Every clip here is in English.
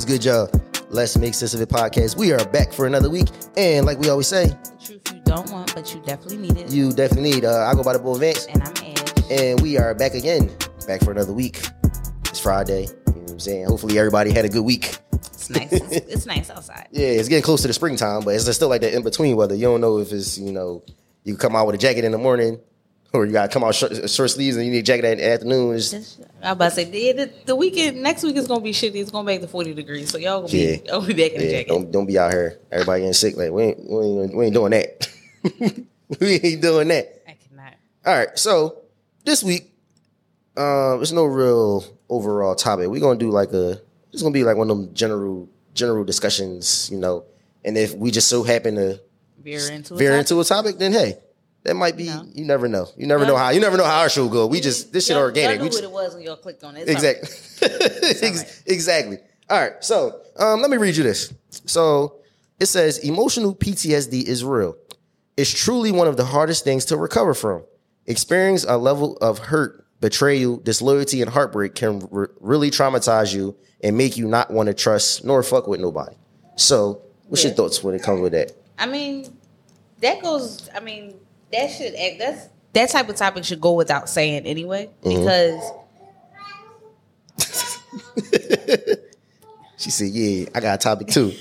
good, y'all? Let's Make Sense of It podcast. We are back for another week. And like we always say, the truth you don't want, but you definitely need it. You definitely need. I go by the Bull Vance. And I'm Edge. And we are back again. Back for another week. It's Friday. You know what I'm saying? Hopefully everybody had a good week. It's nice. It's nice outside. Yeah, it's getting close to the springtime, but it's still like that in-between weather. You don't know if it's, you can come out with a jacket in the morning, or you got to come out short sleeves and you need a jacket in the afternoon. I was about to say, the weekend, next week is going to be shitty. It's going to be back to 40 degrees. So y'all going to be back in the jacket. Don't be out here. Everybody getting sick. Like, we ain't doing that. We ain't doing that. I cannot. All right. So this week, there's no real overall topic. We're going to do it's going to be like one of them general discussions, and if we just so happen to veer into a topic, then hey, that might be, you never know. You never know how our show go. This shit organic. Y'all knew what it was when y'all clicked on it. Exactly. Exactly. All right. So let me read you this. So it says, emotional PTSD is real. It's truly one of the hardest things to recover from. Experiencing a level of hurt, betrayal, disloyalty, and heartbreak can really traumatize you and make you not want to trust nor fuck with nobody. So what's your thoughts when it comes with that? I mean, that type of topic should go without saying anyway, because she said, yeah, I got a topic too.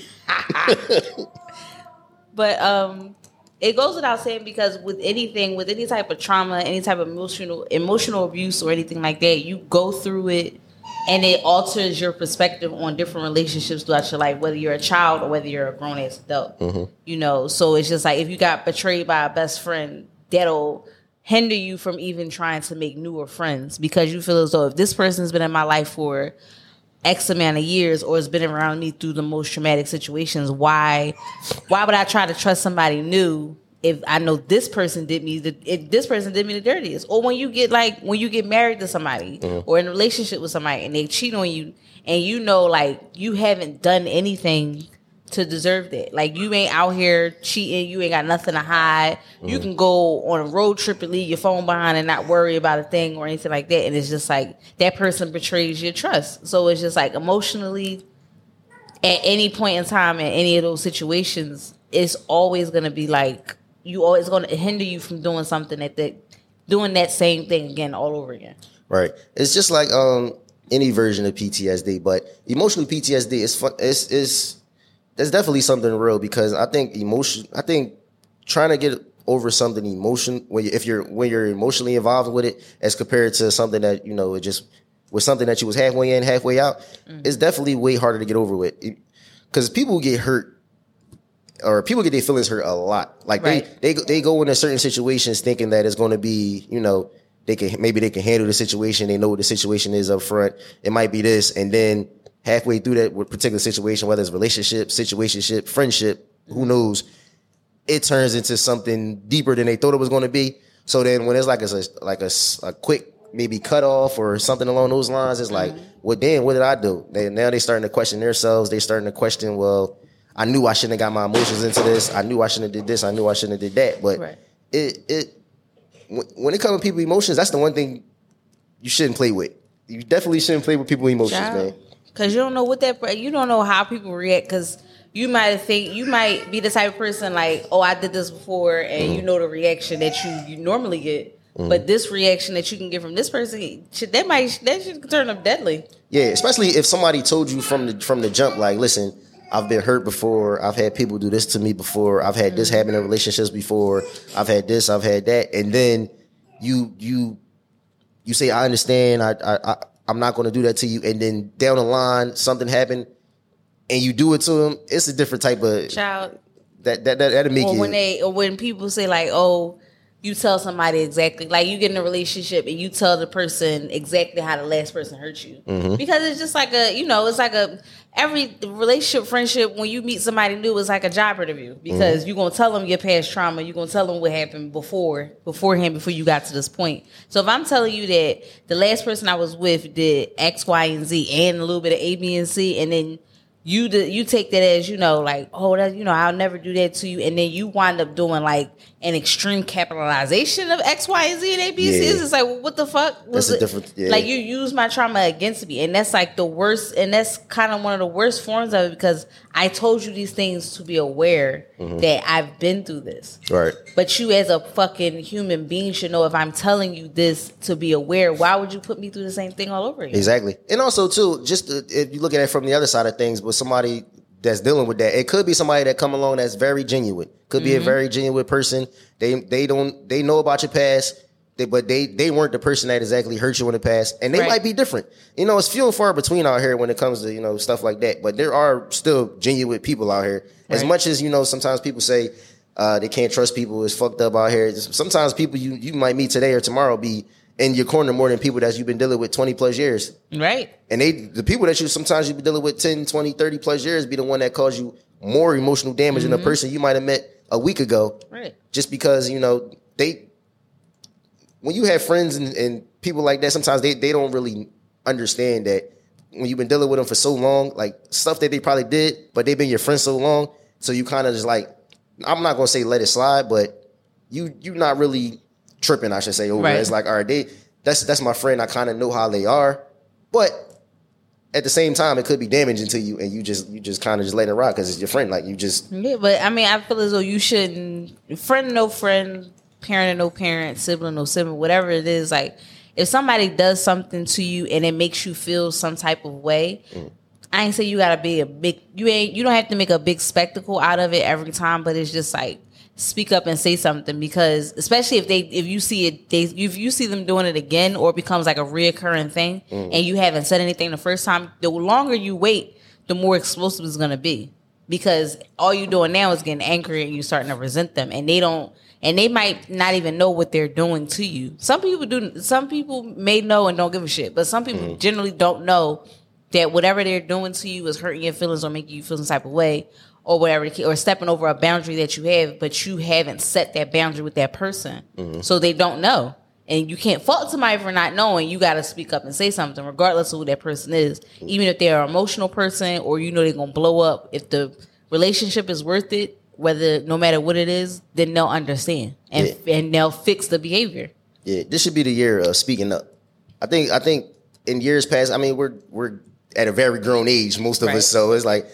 But it goes without saying, because with any type of trauma, any type of emotional abuse or anything like that, you go through it and it alters your perspective on different relationships throughout your life, whether you're a child or whether you're a grown-ass adult. So it's just like, if you got betrayed by a best friend, that'll hinder you from even trying to make newer friends, because you feel as though if this person's been in my life for X amount of years or has been around me through the most traumatic situations, why would I try to trust somebody new if I know this person did me the dirtiest? Or when you get married to somebody or in a relationship with somebody and they cheat on you, and you haven't done anything to deserve that. Like, you ain't out here cheating, you ain't got nothing to hide. You can go on a road trip and leave your phone behind and not worry about a thing or anything like that. And it's just like, that person betrays your trust. So it's just like, emotionally, at any point in time in any of those situations, it's always going to be like, you always going to hinder you from doing something doing that same thing again all over again. Right. It's just like any version of PTSD, but emotional PTSD is that's definitely something real, because I think trying to get over something when you're emotionally involved with it, as compared to something that, it just was something that you was halfway in, halfway out, it's definitely way harder to get over with, because people get hurt, or people get their feelings hurt a lot. Like, they go into certain situations thinking that it's going to be, they can handle the situation. They know what the situation is up front. It might be this, and then halfway through that particular situation, whether it's relationship, situationship, friendship, who knows, it turns into something deeper than they thought it was going to be. So then when it's like a quick maybe cut off or something along those lines, it's like, well, damn, what did I do? Now they're starting to question themselves. They're starting to question, well, I knew I shouldn't have got my emotions into this. I knew I shouldn't have did this. I knew I shouldn't have did that. But when it comes to people's emotions, that's the one thing you shouldn't play with. You definitely shouldn't play with people's emotions, man. Because you don't know you don't know how people react. Because you might be the type of person like, oh, I did this before, and you know the reaction that you normally get. But this reaction that you can get from this person, that should turn up deadly. Yeah, especially if somebody told you from the jump, like, listen, I've been hurt before. I've had people do this to me before. I've had this happen in relationships before. I've had this. I've had that. And then you say, I understand. I'm not going to do that to you. And then down the line, something happened, and you do it to them. It's a different type of child. That'll make you. When people say like, oh, you tell somebody exactly, like, you get in a relationship and you tell the person exactly how the last person hurt you, because it's just like every relationship, friendship, when you meet somebody new, it's like a job interview, because you're going to tell them your past trauma. You're going to tell them what happened beforehand, before you got to this point. So if I'm telling you that the last person I was with did X, Y, and Z, and a little bit of A, B, and C, and then you take that as, like, oh, that, I'll never do that to you, and then you wind up doing like an extreme capitalization of X, Y, and Z and A, B, C. It's like, well, what the fuck? That's a different. Yeah. Like, you use my trauma against me, and that's like the worst. And that's kind of one of the worst forms of it, because I told you these things to be aware that I've been through this. Right. But you, as a fucking human being, should know if I'm telling you this to be aware. Why would you put me through the same thing all over again? Exactly. And also, too, just if you look at it from the other side of things, with somebody that's dealing with that, it could be somebody that come along that's very genuine. Could be a very genuine person. They know about your past, but they weren't the person that exactly hurt you in the past, and they might be different. You know, it's few and far between out here when it comes to, you know, stuff like that. But there are still genuine people out here. As much as, you know, sometimes people say they can't trust people, it's fucked up out here. Sometimes people you might meet today or tomorrow be in your corner more than people that you've been dealing with 20 plus years. Right. And the people that sometimes you've been dealing with 10, 20, 30 plus years be the one that cause you more emotional damage than a person you might have met a week ago. Right. Just because, you know, when you have friends and people like that, sometimes they don't really understand that when you've been dealing with them for so long, like stuff that they probably did, but they've been your friends so long. So you kind of just like, I'm not going to say let it slide, but you're not really tripping, I should say, over it. It's like, all right, that's my friend. I kind of know how they are, but at the same time, it could be damaging to you, and you just kind of just let it rock because it's your friend. Like, you just... Yeah, but I mean, I feel as though you shouldn't... Friend, no friend, parent, no parent, sibling, no sibling, whatever it is. Like, if somebody does something to you and it makes you feel some type of way, I ain't say you gotta be a big... You don't have to make a big spectacle out of it every time, but it's just like, speak up and say something, because especially if you see them doing it again, or it becomes like a reoccurring thing, and you haven't said anything the first time, the longer you wait, the more explosive it's going to be, because all you're doing now is getting angry and you're starting to resent them, and they might not even know what they're doing to you. Some people do. Some people may know and don't give a shit, but some people generally don't know that whatever they're doing to you is hurting your feelings or making you feel some type of way, or whatever, or stepping over a boundary that you have, but you haven't set that boundary with that person. So they don't know. And you can't fault somebody for not knowing. You got to speak up and say something, regardless of who that person is. Even if they're an emotional person, or you know they're going to blow up. If the relationship is worth it, no matter what it is, then they'll understand. And they'll fix the behavior. Yeah, this should be the year of speaking up. I think in years past, I mean, we're at a very grown age, most of us. So it's like,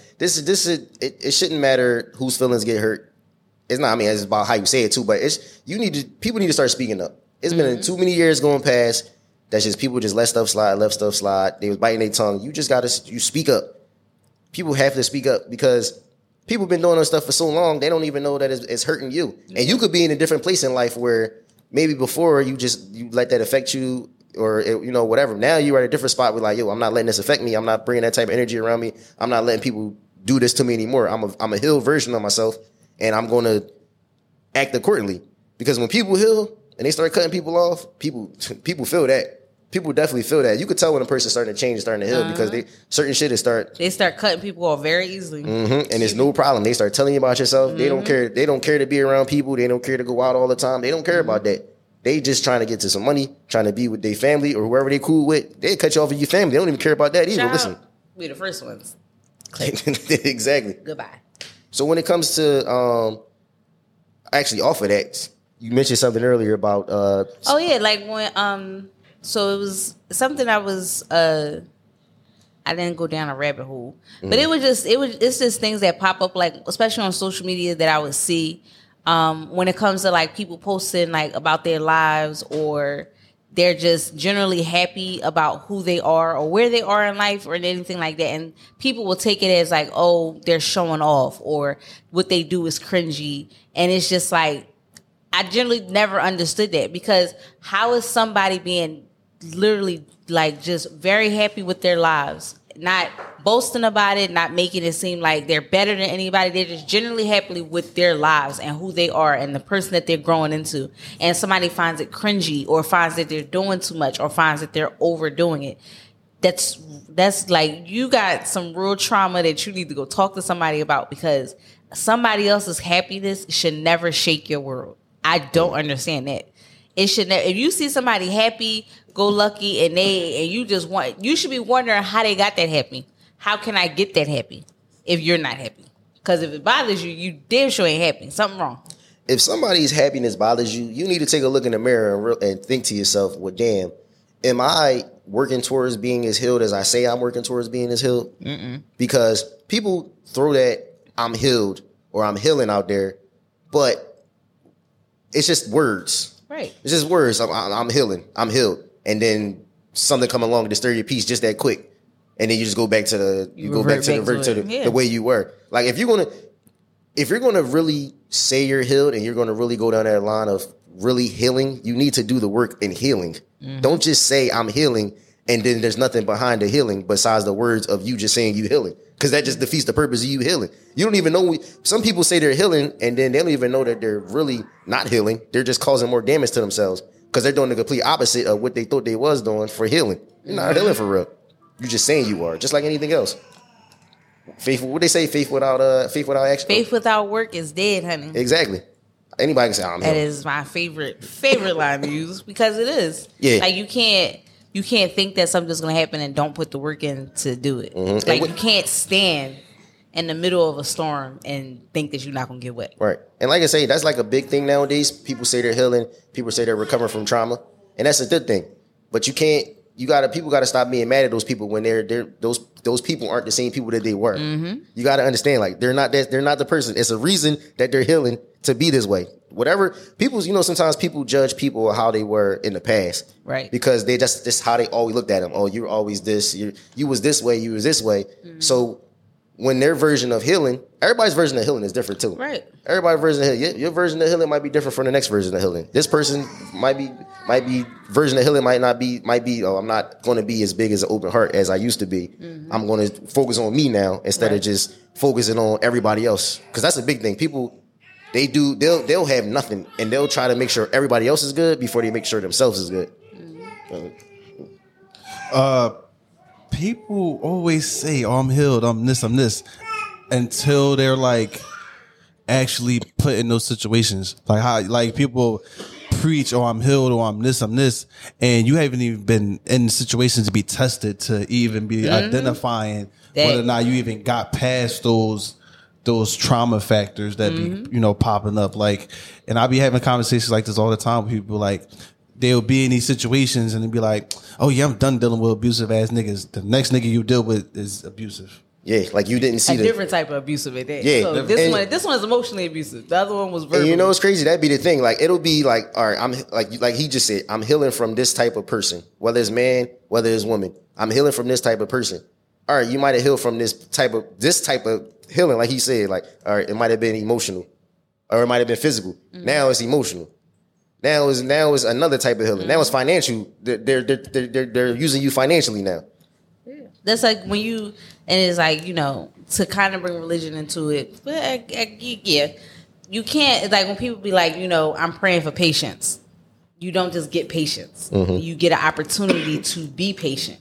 it shouldn't matter whose feelings get hurt. It's not, I mean, it's about how you say it too, but people need to start speaking up. It's been too many years going past that's just people just let stuff slide. They was biting their tongue. You just you speak up. People have to speak up, because people been doing this stuff for so long, they don't even know that it's hurting you. And you could be in a different place in life where maybe before you let that affect you, or, you know, whatever. Now you're at a different spot where, like, yo, I'm not letting this affect me. I'm not bringing that type of energy around me. I'm not letting people do this to me anymore. I'm a healed version of myself, and I'm going to act accordingly. Because when people heal and they start cutting people off, people feel that. People definitely feel that. You could tell when a person's starting to change and starting to heal, because certain shit they start cutting people off very easily. And it's no problem. They start telling you about yourself. They don't care. They don't care to be around people. They don't care to go out all the time. They don't care about that. They just trying to get to some money, trying to be with their family or whoever they cool with. They cut you off with your family. They don't even care about that either. Listen, we the first ones. Exactly. Goodbye. So when it comes to actually off of that, you mentioned something earlier about like when so it was something I didn't go down a rabbit hole, but it's just things that pop up, like especially on social media, that I would see. When it comes to like people posting like about their lives, or they're just generally happy about who they are or where they are in life or anything like that. And people will take it as like, oh, they're showing off, or what they do is cringy. And it's just like, I generally never understood that, because how is somebody being literally like just very happy with their lives, not boasting about it, not making it seem like they're better than anybody. They're just generally happy with their lives and who they are and the person that they're growing into. And somebody finds it cringy, or finds that they're doing too much, or finds that they're overdoing it. That's like, you got some real trauma that you need to go talk to somebody about, because somebody else's happiness should never shake your world. I don't understand that. It should never. If you see somebody happy, go lucky, and you should be wondering how they got that happy. How can I get that happy if you're not happy? Because if it bothers you, you damn sure ain't happy. Something wrong. if somebody's happiness bothers you, you need to take a look in the mirror and think to yourself, well, damn, am I working towards being as healed as I say I'm working towards being as healed? Because people throw that I'm healed or I'm healing out there, but it's just words. Right. It's just words. I'm healing. I'm healed. And then something come along to disturb your peace just that quick. And then you just go back to the way you were. Like if you're gonna really say you're healed and you're gonna really go down that line of really healing, you need to do the work in healing. Don't just say I'm healing and then there's nothing behind the healing besides the words of you just saying you healing. Because that just defeats the purpose of you healing. You don't even know. Some people say they're healing and then they don't even know that they're really not healing. They're just causing more damage to themselves because they're doing the complete opposite of what they thought they was doing for healing. You're not healing for real. You're just saying you are, just like anything else. Faithful, what they say? Faith without action. Faith without work is dead, honey. Exactly. Anybody can say I'm healed. That is my favorite line to use because it is. Yeah. Like you can't think that something's gonna happen and don't put the work in to do it. Like you can't stand in the middle of a storm and think that you're not gonna get wet. Right. And like I say, that's like a big thing nowadays. People say they're healing. People say they're recovering from trauma, and that's a good thing. But people gotta stop being mad at those people when those people aren't the same people that they were. You gotta understand, like they're not the person. It's a reason that they're healing to be this way. Whatever people, sometimes people judge people how they were in the past, right? Because this how they always looked at them. Oh, you're always this. You was this way. You was this way. So when their version of healing, everybody's version of healing is different too. Right. Everybody's version of healing. Your version of healing might be different from the next version of healing. This person might be version of healing might be. Oh, I'm not going to be as big as an open heart as I used to be. I'm going to focus on me now instead of just focusing on everybody else. Because that's a big thing. People. They'll have nothing and they'll try to make sure everybody else is good before they make sure themselves is good. People always say, "Oh, I'm healed. I'm this. Until they're like actually put in those situations. Like people preach, "Oh, I'm healed," or I'm this, and you haven't even been in situations to be tested to even be identifying whether or not you even got past those trauma factors that be, popping up. Like, and I be having conversations like this all the time with people. Like, they'll be in these situations and they'll be like, "Oh yeah, I'm done dealing with abusive ass niggas. The next nigga you deal with is abusive." Yeah, like you didn't see a different type of abusive at that. Yeah, so this one is emotionally abusive. The other one was verbal. And it's crazy. That'd be the thing. Like it'll be like, all right, I'm like he just said, I'm healing from this type of person, whether it's man, whether it's woman. I'm healing from this type of person. All right, you might have healed from this type of healing, like he said. Like, all right, it might have been emotional, or it might have been physical. Now it's emotional. Now is another type of healing. Now it's financial. They're using you financially now. Yeah. That's like when you, and it's like, to kind of bring religion into it. But yeah, you can't. It's like when people be like, I'm praying for patience. You don't just get patience. You get an opportunity to be patient.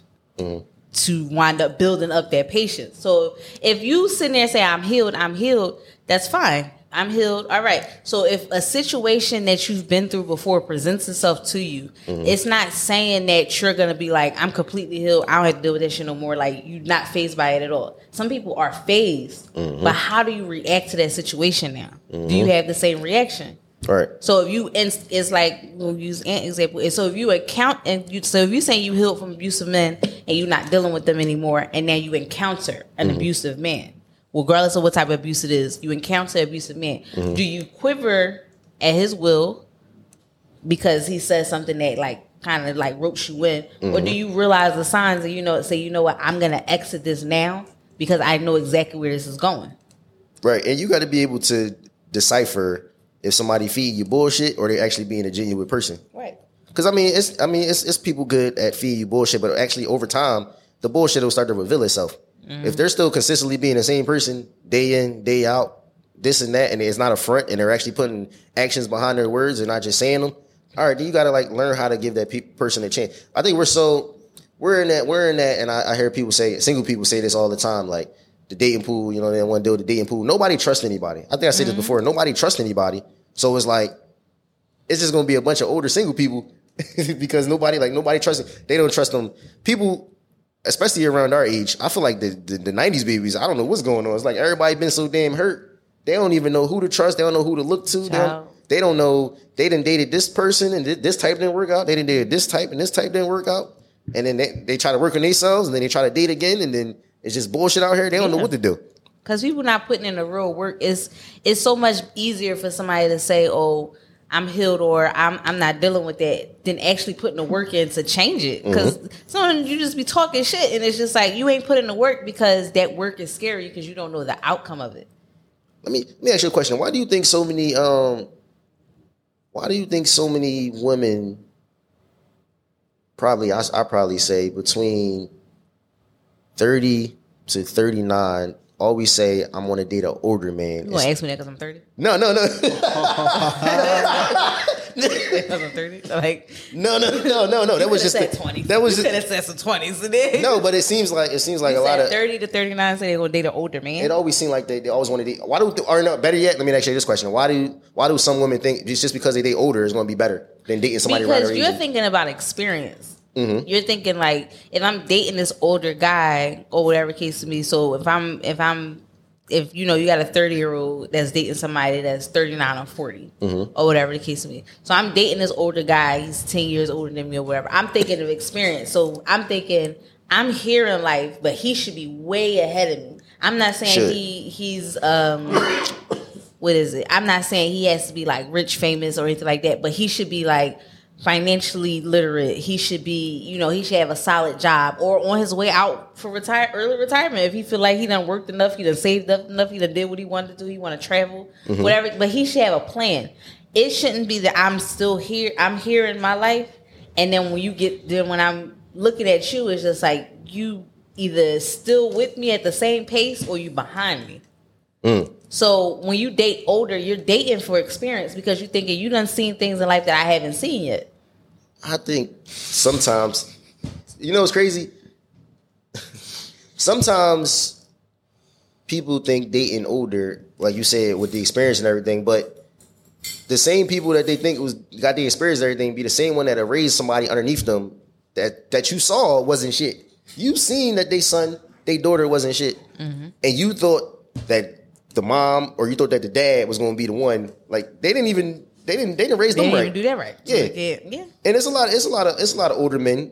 To wind up building up that patience. So if you sit there and say, I'm healed, that's fine. I'm healed. All right. So if a situation that you've been through before presents itself to you, it's not saying that you're going to be like, I'm completely healed. I don't have to deal with that shit no more. Like, you're not fazed by it at all. Some people are fazed. But how do you react to that situation now? Do you have the same reaction? All right. So it's like, we'll use an example. So if you if you say you healed from abusive men and you're not dealing with them anymore, and now you encounter an abusive man, regardless of what type of abuse it is, you encounter an abusive man. Do you quiver at his will because he says something that kind of ropes you in, or do you realize the signs and say, you know what, I'm gonna exit this now because I know exactly where this is going. Right, and you got to be able to decipher if somebody feed you bullshit or they're actually being a genuine person. Right. Because it's people good at feeding you bullshit, but actually over time the bullshit will start to reveal itself. If they're still consistently being the same person day in, day out, this and that, and it's not a front, and they're actually putting actions behind their words and not just saying them, all right, then you got to learn how to give that person a chance. I think we're in that, and I hear people say, single people say this all the time, like the dating pool, they don't want to deal with the dating pool. Nobody trusts anybody. I think I said this before. Nobody trusts anybody. So it's like, it's just going to be a bunch of older single people because nobody trusts them. They don't trust them. People, especially around our age, I feel like the 90s babies, I don't know what's going on. It's like everybody been so damn hurt. They don't even know who to trust. They don't know who to look to. They don't know they done dated this person and this type didn't work out. They done dated this type and this type didn't work out. And then they try to work on themselves and then they try to date again and then it's just bullshit out here. They don't know what to do. Because people not putting in the real work. It's so much easier for somebody to say, "Oh, I'm healed," or "I'm not dealing with that," than actually putting the work in to change it. Because sometimes you just be talking shit, and it's just like you ain't putting the work because that work is scary because you don't know the outcome of it. Let me ask you a question. Why do you think so many women? Probably, I probably say between 30 to 39. Always say I'm gonna date an older man. You gonna ask me that because I'm 30? No. Because I'm 30? Like No. That was just 20. That was you could have said some 20s today. no, but it seems like a lot of 30 to 39 say they're gonna date an older man. It always seemed like they always want to date. Why do or no? Better yet, let me ask you this question: Why do some women think just because they date older is going to be better than dating somebody around because their you're age? thinking about experience. Mm-hmm. You're thinking like if I'm dating this older guy or whatever case to me. So if you know you got a 30-year-old that's dating somebody that's 39 or 40 or whatever the case to me. So I'm dating this older guy. He's 10 years older than me or whatever. I'm thinking of experience. So I'm thinking I'm here in life, but he should be way ahead of me. I'm not saying he's what is it? I'm not saying he has to be like rich, famous, or anything like that, but he should be like financially literate. He should be, he should have a solid job or on his way out for early retirement. If he feel like he done worked enough, he done saved up enough, he done did what he wanted to do, he want to travel, whatever. But he should have a plan. It shouldn't be that I'm still here. I'm here in my life, and then when I'm looking at you, it's just like you either still with me at the same pace or you behind me. So when you date older, you're dating for experience because you're thinking you done seen things in life that I haven't seen yet. I think sometimes, it's crazy. Sometimes people think dating older, like you said, with the experience and everything, but the same people that they think got the experience and everything be the same one that have raised somebody underneath them that you saw wasn't shit. You seen that their daughter wasn't shit, and you thought that the mom or you thought that the dad was going to be the one. Like they didn't raise them right. They didn't even do that right. Yeah. And it's a lot of older men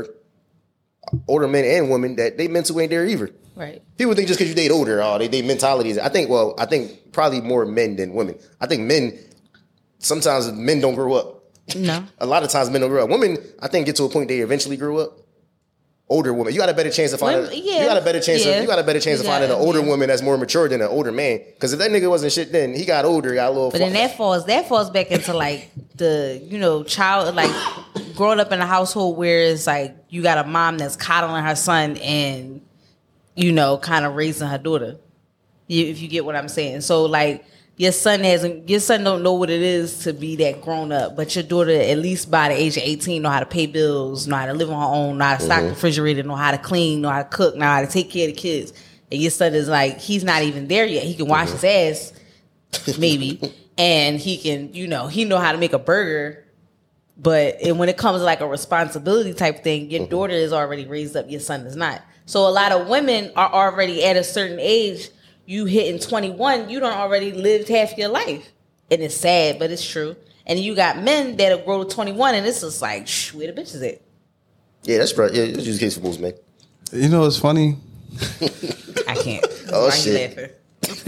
and women that they mental ain't there either. Right. People think just because you date older, they mentality is. I think probably more men than women. I think sometimes men don't grow up. No. A lot of times men don't grow up. Women, I think, get to a point they eventually grow up. Older woman, you got a better chance of finding. You got a better chance of finding an older woman that's more mature than an older man. Because if that nigga wasn't shit, then he got older, got a little. But then that falls back into like the child, like growing up in a household where it's like you got a mom that's coddling her son and kind of raising her daughter. If you get what I'm saying, so like. Your son don't know what it is to be that grown up, but your daughter, at least by the age of 18, know how to pay bills, know how to live on her own, know how to stock the refrigerator, know how to clean, know how to cook, know how to take care of the kids. And your son is like, he's not even there yet. He can wash his ass, maybe, and he can, he know how to make a burger. But when it comes to like a responsibility type thing, your daughter is already raised up, your son is not. So a lot of women are already at a certain age. You hitting 21, you done already lived half your life. And it's sad, but it's true. And you got men that'll grow to 21 and it's just like, where the bitches at? Yeah, that's right. Yeah, it's just the case for most men. It's funny. I can't. Oh, why shit.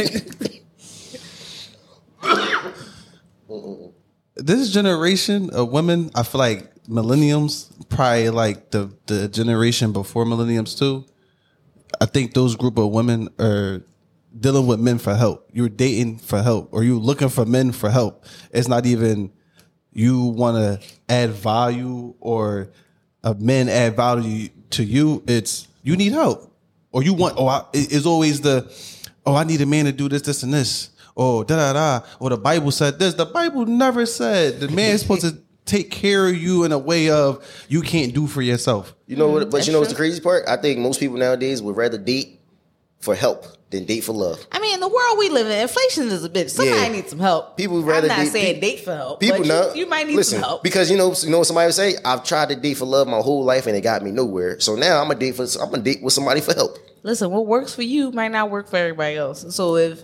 You laughing? This generation of women, I feel like millenniums, probably like the generation before millenniums too. I think those group of women are dealing with men for help. You're dating for help, or you're looking for men for help. It's not even you want to add value or men add value to you. It's you need help, or you want. It's always I need a man to do this, and this. Oh, Or the Bible said this. The Bible never said the man is supposed to take care of you in a way of you can't do for yourself. You know what? But what's the crazy part? I think most people nowadays would rather date for help than date for love. I mean, in the world we live in, inflation is a bitch. Somebody needs some help. People would rather I'm not saying date for help. People but you might need some help. Because you know what somebody would say? I've tried to date for love my whole life and it got me nowhere. So now I'm gonna date with somebody for help. Listen, what works for you might not work for everybody else. So if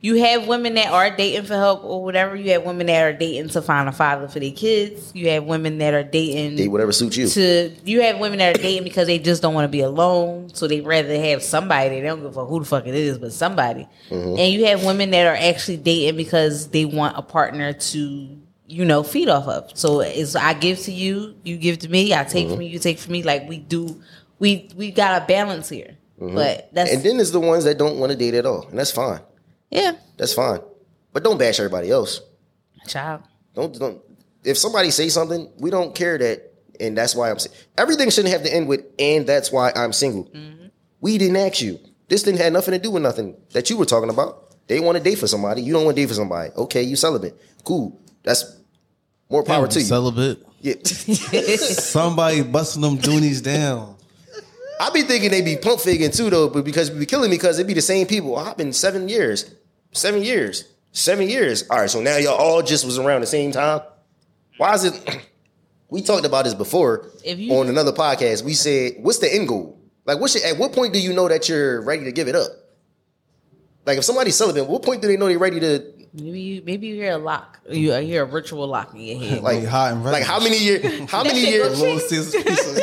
You have women that are dating for help or whatever. You have women that are dating to find a father for their kids. You have women that are dating Date whatever suits you. You have women that are dating because they just don't want to be alone, so they rather have somebody. They don't give a fuck who the fuck it is, but somebody. Mm-hmm. And you have women that are actually dating because they want a partner to, you know, feed off of. So it's I give to you, you give to me. I take from you, you take from me. Like we do, we got a balance here. But that's And then there's the ones that don't want to date at all, and that's fine. yeah, That's fine. But don't bash everybody else. child. Don't. If somebody say something, we don't care that, and that's why I'm. Everything shouldn't have to end with, and that's why I'm single. We didn't ask you. This didn't have nothing to do with nothing that you were talking about. They want to date for somebody. You don't want to date for somebody. Okay, you celibate. Cool. That's more power to you. Celibate. Yeah. Somebody busting them doonies down. I be thinking they be pump faking too though, but because we be killing me because it be the same people. I've been 7 years. 7 years. 7 years. All right, so now y'all all just was around the same time. Why is it? We talked about this before on another podcast. We said, what's the end goal? Like, at what point do you know that you're ready to give it up? Like, if somebody's celibate, what point do they know they're ready to? Maybe you hear a lock. You hear a virtual lock in your head. Like, hot and like how many years? How many years? Little Caesar's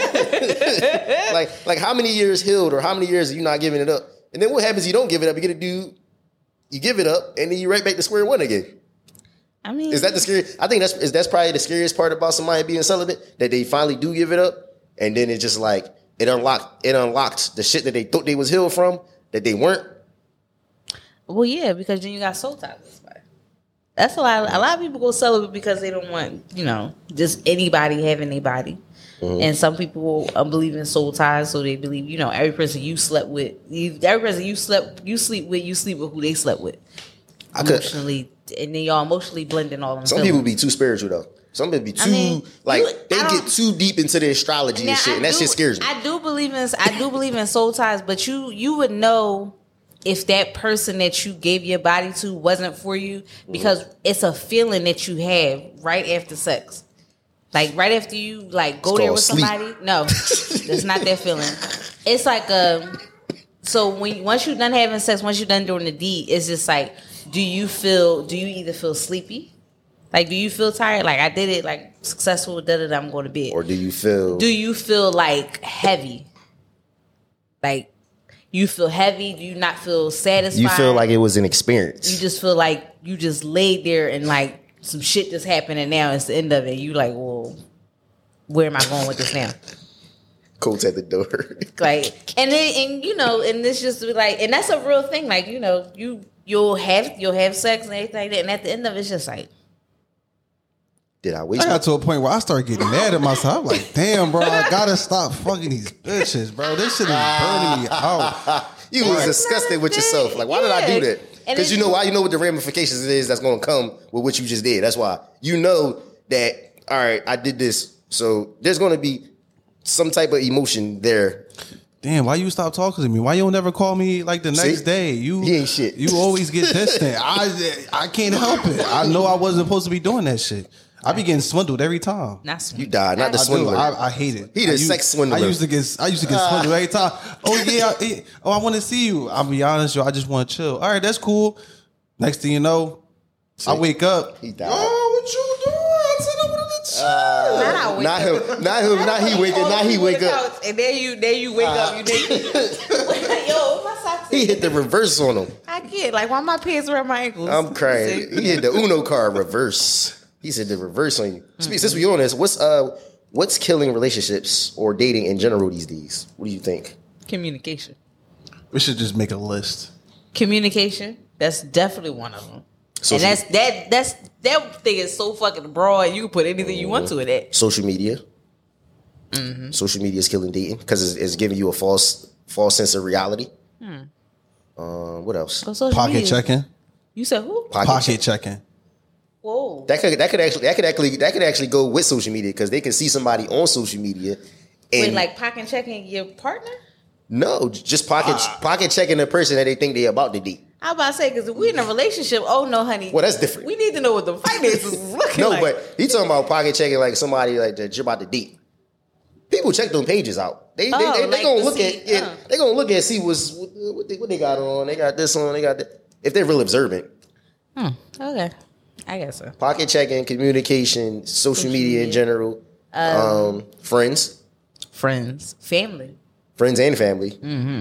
pizza. like how many years healed, or how many years are you not giving it up? And then what happens? You don't give it up. You get a dude. You give it up, and then you right back to square one again. I mean, Is that the scary? I think that's probably the scariest part about somebody being celibate, that they finally do give it up, and then it's just like it unlocked the shit that they thought they was healed from that they weren't. well, yeah, because then you got soul ties. That's a lot. A lot of people go celibate because they don't want, you know, just anybody having anybody. And some people believe in soul ties, so they believe, you know, every person you slept with, every person you sleep with who they slept with. Emotionally, and then y'all emotionally blending all them. Some people be too spiritual though. Some people be too they get too deep into the astrology and shit, and that shit scares me. I do believe in soul ties, but you would know if that person that you gave your body to wasn't for you, because it's a feeling that you have right after sex. Like right after you like go there with somebody. No, it's not that feeling. It's like so once you're done having sex, once you're done doing the deed, it's just like, do you either feel sleepy? Like, do you feel tired? Like, I did it, like, successful, I'm going to bed. Or do you feel like heavy? Like, you feel heavy? Do you not feel satisfied? You feel like it was an experience. You just feel like you just laid there and like some shit just happened and now it's the end of it. You like, well, where am I going with this now? Coats at the door. Like, and this just like, and that's a real thing. Like, you know, you'll have sex and everything like that, and at the end of it, it's just like, did I waste? I got to a point where I started getting mad at myself. I'm like, damn, bro, I gotta stop fucking these bitches, bro. This shit is burning me out. You was disgusted with yourself. Like, why did I do that? Because you know why? You know what the ramifications is that's going to come with what you just did. That's why. You know that, all right, I did this. So there's going to be some type of emotion there. Damn, why you stop talking to me? Why you don't never call me like the next day? He ain't shit. You always get distant. I can't help it. I know I wasn't supposed to be doing that shit. I be getting swindled every time. You died, not the swindler. I hate it. He the sex swindler. I used to get swindled every time. Oh yeah, I want to see you. I'll be honest, yo. I just want to chill. All right, that's cool. Next thing you know, I wake up. He died. Oh, what you doing? I said I wanted to chill. Not him. Not he wake up. Not he wake up. And then you wake up. You think, yo, my socks. He hit the reverse on him. I get like, why my pants around my ankles? I'm crying. He hit the Uno card reverse. He said the reverse on you. Since we on this, what's killing relationships or dating in general these days? What do you think? Communication. We should just make a list. Communication. That's definitely one of them. And that thing is so fucking broad. You can put anything you want to it at. Social media. Mm-hmm. Social media is killing dating because it's giving you a false sense of reality. What else? Pocket checking. You said who? Pocket checking. Whoa. That could actually go with social media because they can see somebody on social media. And wait, like pocket checking your partner? No, just pocket checking the person that they think they're about to date. I was about to say, because if we're in a relationship, oh no, honey. Well, that's different. We need to know what the finances is looking like. No, but he talking about pocket checking like somebody like that you're about to date. People check them pages out. They gonna look at they gonna look and see what they got on. They got this on. They got that. if they're real observant. Okay, I guess so. Pocket checking, communication, social media in general, friends, family. Friends and family.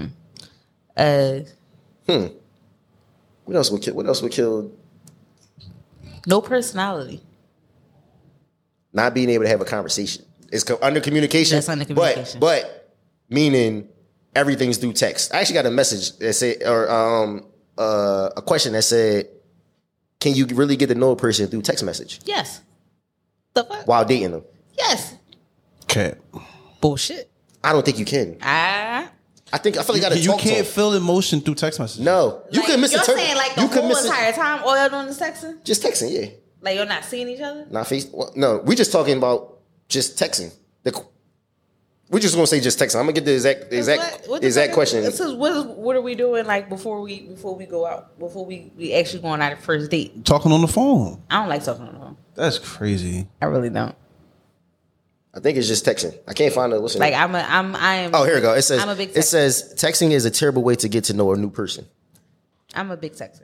What else would kill? No personality. Not being able to have a conversation. It's under communication. That's under communication. But meaning everything's through text. I actually got a message that said, or a question that said, "Can you really get to know a person through text message?" Yes. The fuck? While dating them? Yes. Okay. Bullshit. I don't think you can. I feel like you gotta You talk to can't them. feel emotion through text message. No, you Like, could miss you're a turn. saying like the You could whole miss it. entire time all y'all doing is texting? Just texting, yeah. Like you're not seeing each other? Not face. Well, no, we just talking about just texting. We're just gonna say just texting. I'm gonna get the exact question. This is what are we doing like before we go out, before we actually going out a first date? Talking on the phone. I don't like talking on the phone. That's crazy. I really don't. I think it's just texting. I can't find the listen. Like I am. Oh, here we go. It says I'm a big it says texting is a terrible way to get to know a new person. I'm a big texter.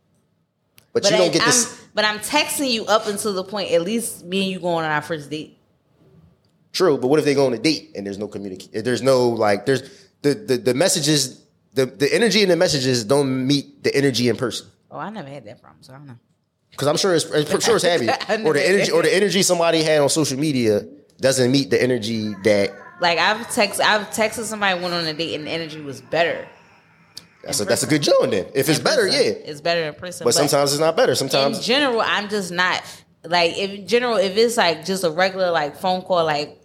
But you don't get this. But I'm texting you up until the point, at least me and you going on our first date. True, but what if they go on a date and there's no communication? There's no like. There's the messages. The energy in the messages don't meet the energy in person. Oh, I never had that problem, so I don't know. Because I'm sure it's heavy. Or the energy somebody had on social media doesn't meet the energy that. Like I've texted somebody, went on a date, and the energy was better. That's a good joke then. If it's better, yeah, it's better in person. But sometimes it's not better. Sometimes in general, I'm just not like. If it's like just a regular like phone call, like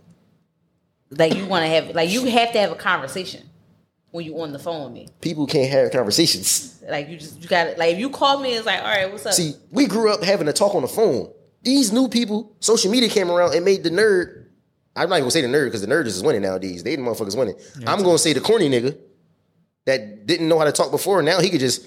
you want to have, like you have to have a conversation when you on the phone with me. People can't have conversations. Like you got to, like if you call me, it's like, all right, what's up? See, we grew up having to talk on the phone. These new people, social media came around and made the nerd. I'm not even gonna say the nerd because the nerd is winning nowadays. They the motherfuckers winning. Yeah, I'm gonna say the corny nigga that didn't know how to talk before. Now he could just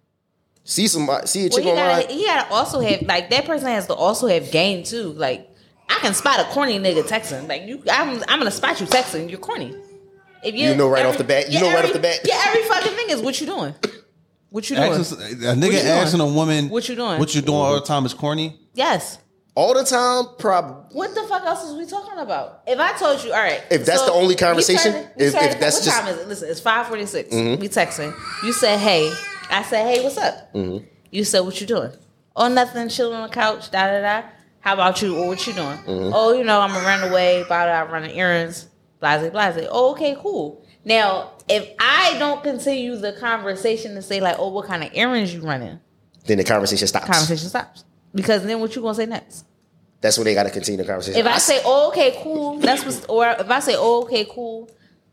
see a chick online. He gotta also have, like, that person has to also have game too. Like, I can spot a corny nigga texting. Like I'm gonna spot you texting. You're corny. If you know right off the bat. Yeah, every fucking thing is what you doing. What you doing? A nigga asking a woman, what you doing? What you doing all the time is corny. Yes. All the time, probably. What the fuck else is we talking about? If I told you, all right. If that's the only conversation, if that's what just. Time is it? Listen, it's 5:46. We texting. You said, hey. I said, hey, what's up? Mm-hmm. You said, what you doing? Oh, nothing, chilling on the couch, da-da-da. How about you? Or what you doing? Mm-hmm. Oh, I'm going to run away, I'm running errands, blase, blase. Oh, okay, cool. Now, if I don't continue the conversation to say, like, oh, what kind of errands you running? Then the conversation stops. Because then what you going to say next? That's when they got to continue the conversation. If I say, oh, okay, cool, or if I say, oh, okay, cool,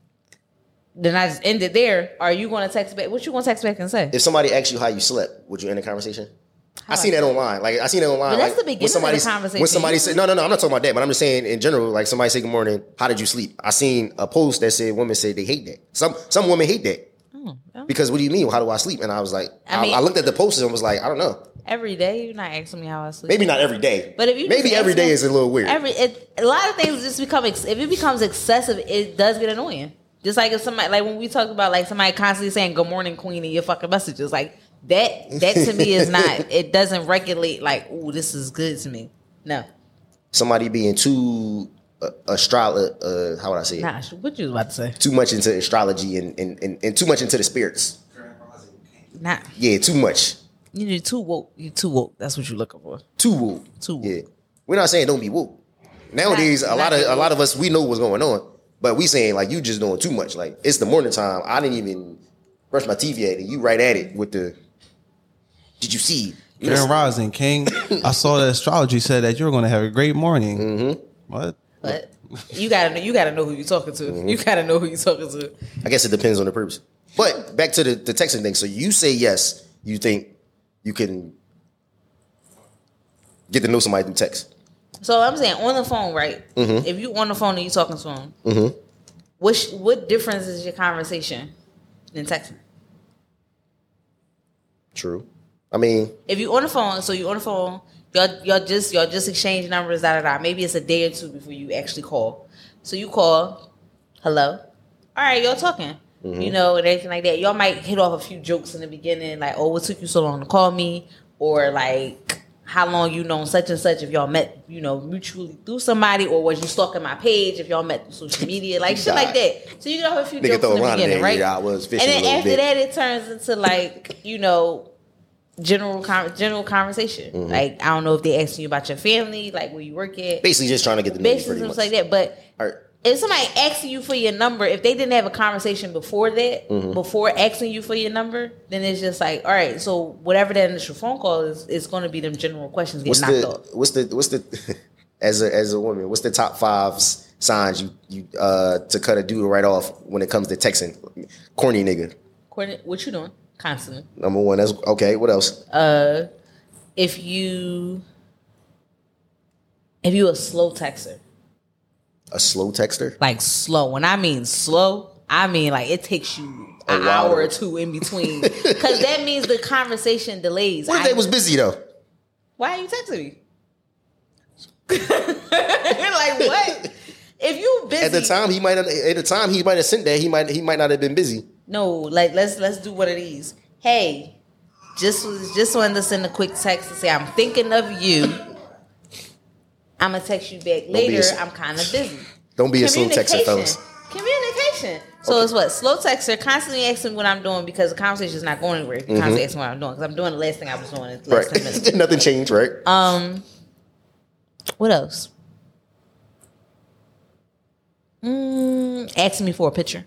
then I just end it there. Are you going to text back? What you going to text back and say? If somebody asks you how you slept, would you end the conversation? I seen that online. But that's the beginning of the conversation. When somebody said, no, I'm not talking about that, but I'm just saying in general, like somebody say good morning, how did you sleep? I seen a post that said women say they hate that. Some women hate that. Because what do you mean? How do I sleep? And I was like, I looked at the post and was like, I don't know. Every day, you're not asking me how I sleep. Maybe not every day. But if you maybe every day is a little weird. A lot of things just become, if it becomes excessive, it does get annoying. Just like if somebody, like when we talk about like somebody constantly saying good morning, queen, in your fucking messages, like that to me is not, it doesn't regulate like, ooh, this is good to me. No. Somebody being too how would I say it? Nah, what you was about to say? Too much into astrology and too much into the spirits. Nah. Yeah, too much. You're too woke. You're too woke. That's what you're looking for. Too woke. Yeah. We're not saying don't be woke. Nowadays, a lot of us, we know what's going on, but we saying like you just doing too much. Like it's the morning time. I didn't even brush my teeth yet, and you right at it with the. Did you see? Grand Rising King. I saw that astrology said that you were going to have a great morning. Mm-hmm. What? But you gotta know who you're talking to. Mm-hmm. You gotta know who you're talking to. I guess it depends on the purpose. But back to the texting thing. So you say yes. You think you can get to know somebody through text. So I'm saying on the phone, right? Mm-hmm. If you on the phone and you talking to him, mm-hmm. what difference is your conversation than texting? True. I mean, if you on the phone, y'all just exchange numbers, da. Maybe it's a day or two before you actually call. So you call, hello, all right, y'all talking. you know, and everything like that. Y'all might hit off a few jokes in the beginning, like, "Oh, what took you so long to call me?" Or like, "How long you known such and such?" If y'all met, you know, mutually through somebody, or was you stalking my page? If y'all met through social media, like shit like that. So you get off a few jokes in the beginning, right? I was fishing and then a after bit. that, it turns into like, you know, general conversation. Like, I don't know if they asking you about your family, like where you work at, Basically, just trying to get the name basically pretty things much. like that. But All right. if somebody asking you for your number, if they didn't have a conversation before that, before asking you for your number, then it's just like, all right, so whatever that initial phone call is, it's going to be them general questions getting knocked off. What's the as a woman, what's the top 5 signs you to cut a dude right off when it comes to texting? Corny nigga. What you doing? Constantly. Number 1. That's okay. What else? If you a slow texter. A slow texter. Like slow. When I mean slow, I mean like it takes you an hour or two in between. Because that means the conversation delays. What if they was busy though? Why are you texting me? Like what? If you busy At the time he might have sent that, he might not have been busy. No, like let's do one of these. Hey, just wanted to send a quick text to say I'm thinking of you. I'm gonna text you back later. I'm kind of busy. Don't be a slow texter, fellas. Communication. So it's what? Slow texter, constantly asking what I'm doing because the conversation is not going anywhere. Constantly asking what I'm doing because I'm doing the last thing I was doing in the last 10 minutes. Nothing changed, right? What else? Asking me for a picture.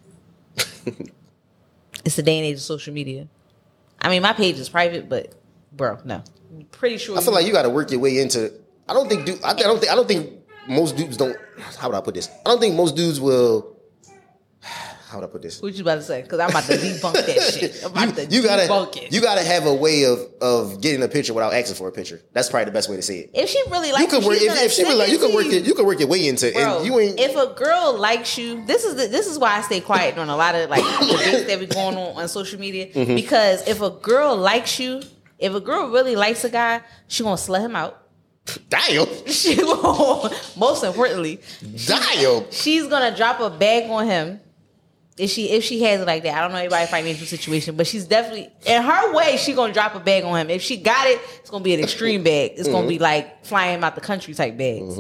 It's the day and age of social media. I mean, my page is private, but bro, no. I'm pretty sure. I feel like you got to work your way into. I don't think most dudes don't. How would I put this? I don't think most dudes will. How would I put this? What you about to say? Because I'm about to debunk that shit. I'm about to debunk it. You gotta have a way of getting a picture without asking for a picture. That's probably the best way to say it. If she really likes you, could work. If she really like, you can work it. You can work your way into. Bro, and you ain't. If a girl likes you, this is why I stay quiet on a lot of like debates that be going on social media. Because if a girl likes you, if a girl really likes a guy, she gonna slut him out. Damn. She gonna, most importantly, she's gonna drop a bag on him. If she has it like that, I don't know anybody's financial situation, but she's definitely in her way. She gonna drop a bag on him. If she got it, it's gonna be an extreme bag. It's gonna be like flying him out the country type bags.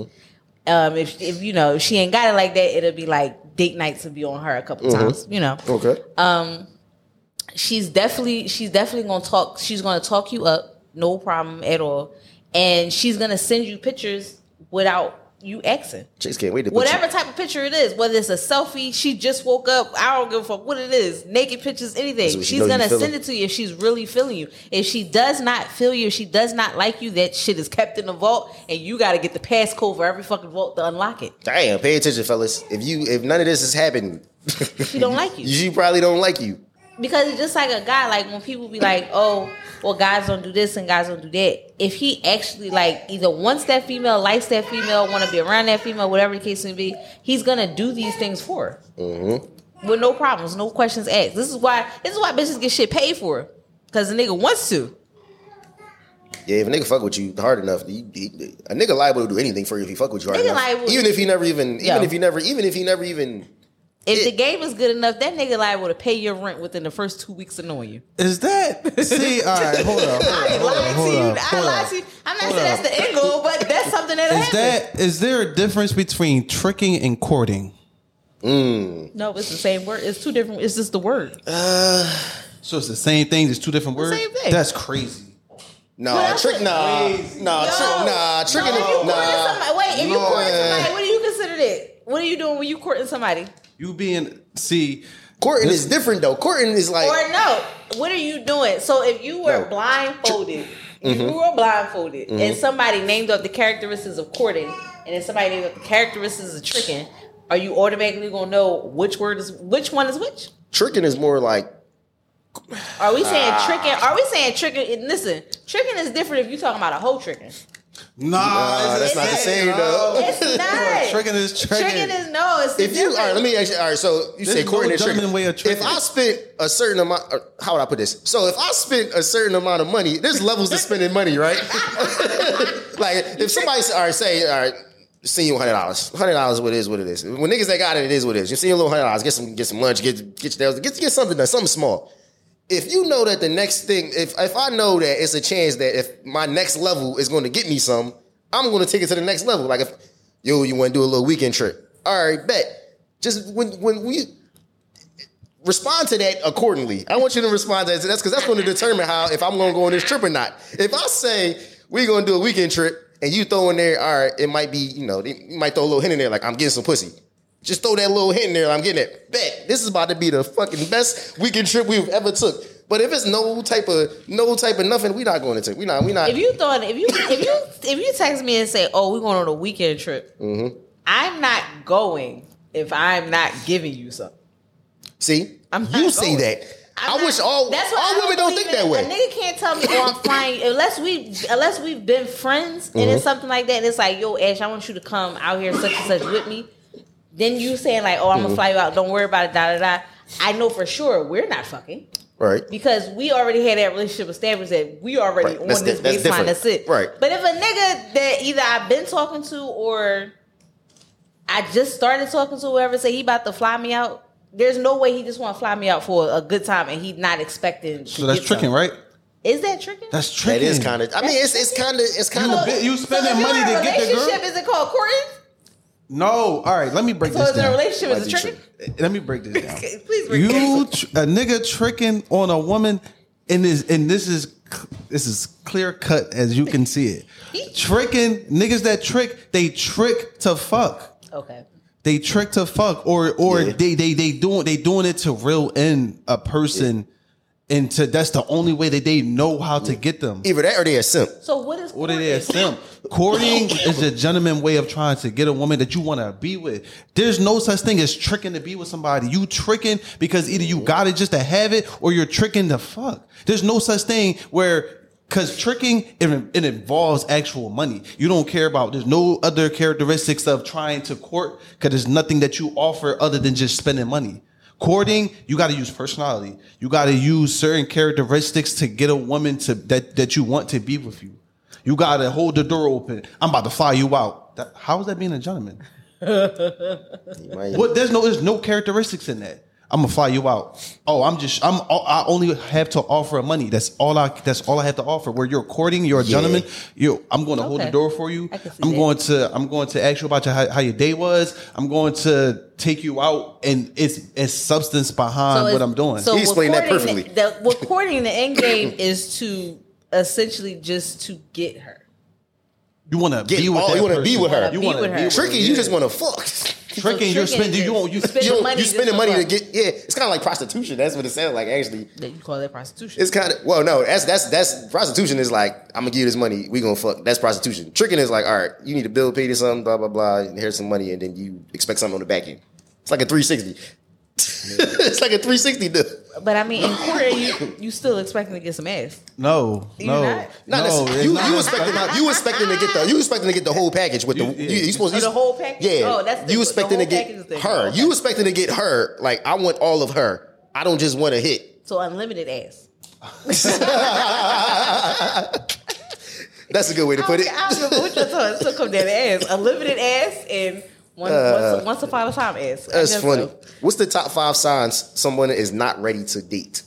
If you know if she ain't got it like that, it'll be like date nights will be on her a couple times. You know. Okay. She's definitely gonna talk. She's gonna talk you up, no problem at all, and she's gonna send you pictures without you asking. Chase can't wait to whatever type of picture it is, whether it's a selfie, she just woke up, I don't give a fuck what it is, naked pictures, anything. She's gonna send it to you if she's really feeling you. If she does not feel you, if she does not like you, that shit is kept in the vault, and you got to get the passcode for every fucking vault to unlock it. Damn, pay attention, fellas. If none of this has happened, she don't like you. She probably don't like you. Because it's just like a guy, like when people be like, oh, well, guys don't do this and guys don't do that. If he actually like either wants that female, likes that female, want to be around that female, whatever the case may be, he's gonna do these things for her with no problems, no questions asked. This is why bitches get shit paid for, because the nigga wants to. Yeah, if a nigga fuck with you hard enough, a nigga liable to do anything for you if he fuck with you hard enough. Even if he never even. If the game is good enough, that nigga liable to pay your rent within the first 2 weeks of knowing you. Is that? See, all right, hold up. I lied to you. I'm not saying that's the end goal, but that's something that'll happen. Is there a difference between tricking and courting? No, it's the same word. It's two different. It's just the word. So it's the same thing. There's two different words. Same thing. That's crazy. Tricking. If you courting somebody, what do you consider that? What are you doing when you courting somebody? Courting is different though. Courting is like, or no. What are you doing? So if you were blindfolded, and somebody named up the characteristics of courting, and then somebody named up the characteristics of tricking, are you automatically gonna know which one is which? Tricking is more like. Are we saying tricking? Are we saying tricking? Listen, tricking is different if you're talking about a hoe tricking. Nah, that's not the same though. It's not. Tricking is tricking. Tricking is no. It's if you all right, let me actually. All right, so you say courting and tricking. Way of tricking. If I spent a certain amount, how would I put this? So if I spent a certain amount of money, there's levels to spending money, right? Like if somebody say, all right, send you $100. $100 what it is what it is. When niggas that got it, it is what it is. You send you a little $100, get some lunch, get something done, something small. If you know that the next thing, if I know that it's a chance that if my next level is going to get me some, I'm going to take it to the next level. Like if you want to do a little weekend trip, all right, bet. Just when we respond to that accordingly. I want you to respond to that because that's going to determine how if I'm going to go on this trip or not. If I say we're going to do a weekend trip and you throw in there, all right, it might be, you might throw a little hint in there like I'm getting some pussy. Just throw that little hint in there. I'm getting it. Bet this is about to be the fucking best weekend trip we've ever took. But if it's no type of nothing, we not going to take. We not. If you text me and say, "Oh, we're going on a weekend trip," I'm not going if I'm not giving you something. See, I'm not you say going. that. I wish all women don't think that way. A nigga can't tell me, "Oh, I'm flying," unless we've been friends and it's something like that. And it's like, "Yo, Ash, I want you to come out here such and such with me." Then you saying like, "Oh, I'm gonna fly you out. Don't worry about it." Da da da. I know for sure we're not fucking. Right. Because we already had that relationship established that we already on this baseline. That's it. Right. But if a nigga that either I've been talking to or I just started talking to whoever say he about to fly me out, there's no way he just want to fly me out for a good time and he's not expecting. So that's tricking, right? Is that tricking? That's tricking. That is kind of. I mean, it's kind of. You spending money to get the girl. Relationship is it called courting? No, all right. Let me break this down. So is a relationship is a tricking? Let me break this down. Please break this down. A nigga tricking on a woman, and this is clear cut as you can see it. Tricking niggas that trick, they trick to fuck. Okay. They trick to fuck, or they doing it to reel in a person. And that's the only way that they know how to get them. Either that or they a simp. So what is courting? What it is, simp. Courting is a gentleman way of trying to get a woman that you want to be with. There's no such thing as tricking to be with somebody. You tricking because either you got it just to have it or you're tricking to fuck. There's no such thing because tricking, it involves actual money. You don't care about, there's no other characteristics of trying to court because there's nothing that you offer other than just spending money. Courting, you got to use personality. You got to use certain characteristics to get a woman that you want to be with you. You got to hold the door open. I'm about to fly you out. How is that being a gentleman? There's no characteristics in that. I'm gonna fly you out. Oh, I only have to offer money. That's all I have to offer. Where you're courting, you're a gentleman. I'm going to hold the door for you. I'm going to ask you about how your day was. I'm going to take you out, and it's substance behind what I'm doing. So he explained that perfectly. What courting the end game is to essentially just to get her. You want to be with her. You want to be with her. You want to be with her. Tricky, you just want to fuck. Tricking, you're spending money to get. Yeah, it's kind of like prostitution. That's what it sounds like. Actually, you call that prostitution? It's kind of no. That's prostitution is like I'm gonna give you this money. We gonna fuck. That's prostitution. Tricking is like, all right, you need a bill, pay to something, blah blah blah. And here's some money, and then you expect something on the back end. It's like a 360. It's like a 360 deal. But I mean, in court, you still expecting to get some ass? No. You expecting to get the whole package with you supposed to the whole package. Yeah. Oh, that's you expecting to get her. Okay. You expecting to get her. Like I want all of her. I don't just want a hit. So unlimited ass. That's a good way to put it. I don't remember what you're talking. Still come down to ass. Unlimited ass and once upon a time ass. That's funny. So. What's the top 5 signs someone is not ready to date?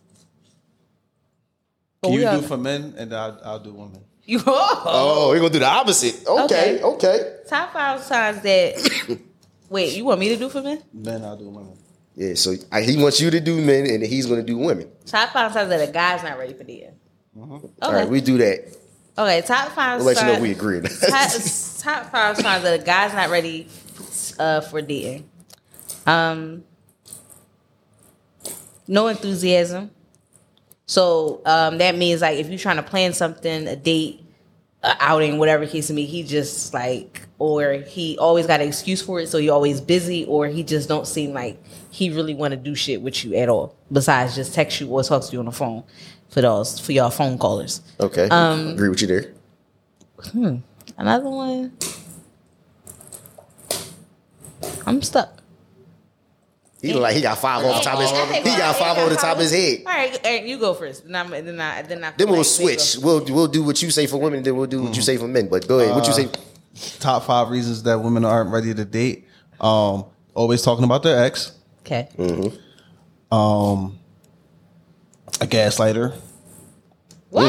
Can you do for men and I'll do women? We're gonna do the opposite. Okay. Top 5 signs that. Wait, you want me to do for men? Men, I'll do women. Yeah, so he wants you to do men, and he's gonna do women. Top 5 signs that a guy's not ready for dating. Mm-hmm. Okay. All right, we do that. Okay, top 5 we'll let you know if we agree. Top 5 signs that a guy's not ready for dating. No enthusiasm. So that means like if you're trying to plan something, a date, outing, whatever case may be, he just like, or he always got an excuse for it, so you're always busy, or he just don't seem like he really want to do shit with you at all, besides just text you or talk to you on the phone for y'all phone callers. Okay, agree with you there. Another one. I'm stuck. He got 5 off the top of his head. He got 5 over the top of his head. All right, you go first. Then we'll switch. We'll do what you say for women, then we'll do what you say for men. But go ahead. What you say? top 5 reasons that women aren't ready to date. Always talking about their ex. Okay. A gaslighter. What?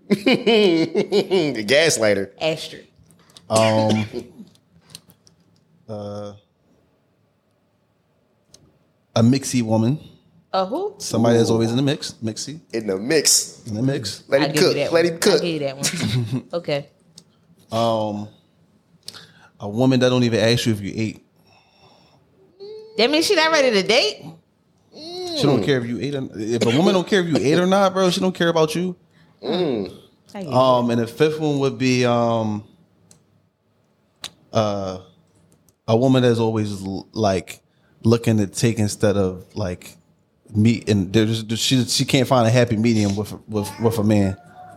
The gaslighter. Asterisk. A mixy woman. A who? Somebody that's always in the mix. Mixy. In the mix. In the mix. Let I'll him give you cook. that Let one. him cook. I'll give you that one. Okay. A woman that don't even ask you if you ate. That means she not ready to date? She don't care if you ate. If a woman don't care if you ate or not, bro, she don't care about you. How you And the 5th one would be a woman that's always like looking to take instead of like meet, and she can't find a happy medium with a man.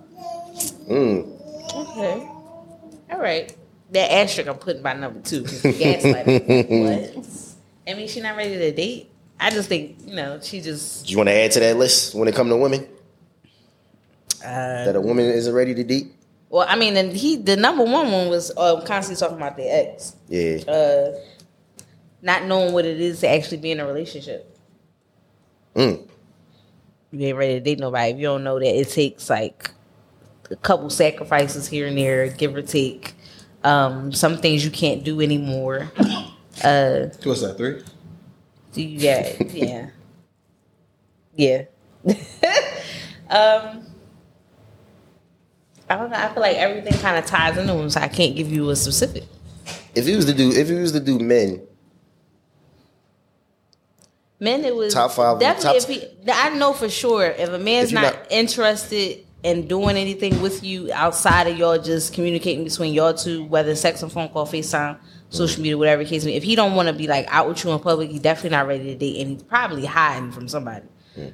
Okay. All right. That asterisk I'm putting by number 2. Gaslighting. What? I mean, she not ready to date. I just think, she just. Do you want to add to that list when it comes to women? That a woman isn't ready to date? Well, I mean, and the number 1 was constantly talking about their ex. Yeah. Not knowing what it is to actually be in a relationship. You ain't ready to date nobody if you don't know that it takes like a couple sacrifices here and there, give or take. Some things you can't do anymore. What's that, 3? Yeah. I don't know. I feel like everything kind of ties into them, so I can't give you a specific. If it was to do men, it was top 5. definitely. I know for sure if a man's not interested in doing anything with you outside of y'all just communicating between y'all two, whether sex or phone call, FaceTime, social media, whatever the case may be. If he don't want to be like out with you in public, he's definitely not ready to date, and he's probably hiding from somebody.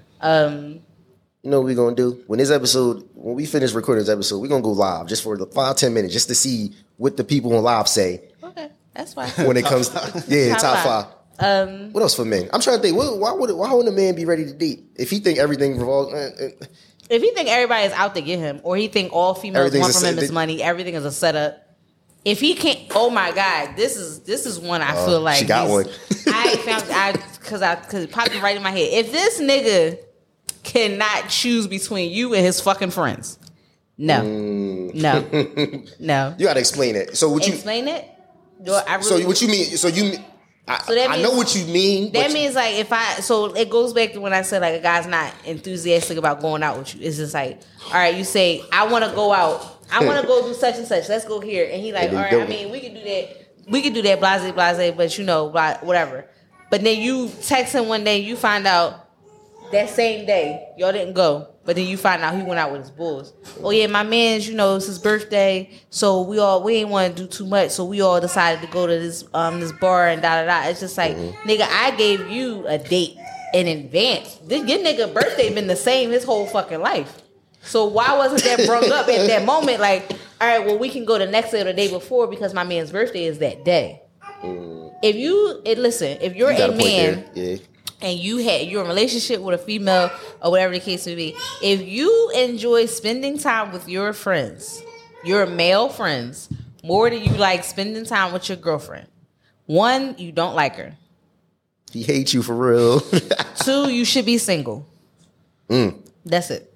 You know what we're going to do? When we finish recording this episode, we're going to go live just for the 5-10 minutes just to see what the people on live say. Okay, that's fine. When it comes to, top 5. What else for men? I'm trying to think, why wouldn't a man be ready to date? If he think everything revolves... If he think everybody is out to get him, or he think all females want from him is money, everything is a setup. If he can't, oh my God, this is one I feel like she got one. because it popped right in my head. If this nigga cannot choose between you and his fucking friends, no. You gotta explain it. So explain it? So what you mean? So you. I know what you mean. That means like so it goes back to when I said like a guy's not enthusiastic about going out with you. It's just like, all right, you say, I want to go out. I want to go do such and such. Let's go here. And he like, all right, I mean, we can do that. We can do that, blase, but whatever. But then you text him one day, you find out that same day, y'all didn't go. But then you find out he went out with his bulls. Oh yeah, my man's, it's his birthday, so we ain't want to do too much, so we all decided to go to this bar and da. It's just like, nigga, I gave you a date in advance. Your nigga birthday been the same his whole fucking life. So why wasn't that brought up at that moment? Like, all right, well, we can go the next day or the day before because my man's birthday is that day. If you're a man and you're in a relationship with a female or whatever the case may be, if you enjoy spending time with your friends, your male friends, more than you like spending time with your girlfriend, 1, you don't like her. He hates you for real. 2, you should be single. That's it.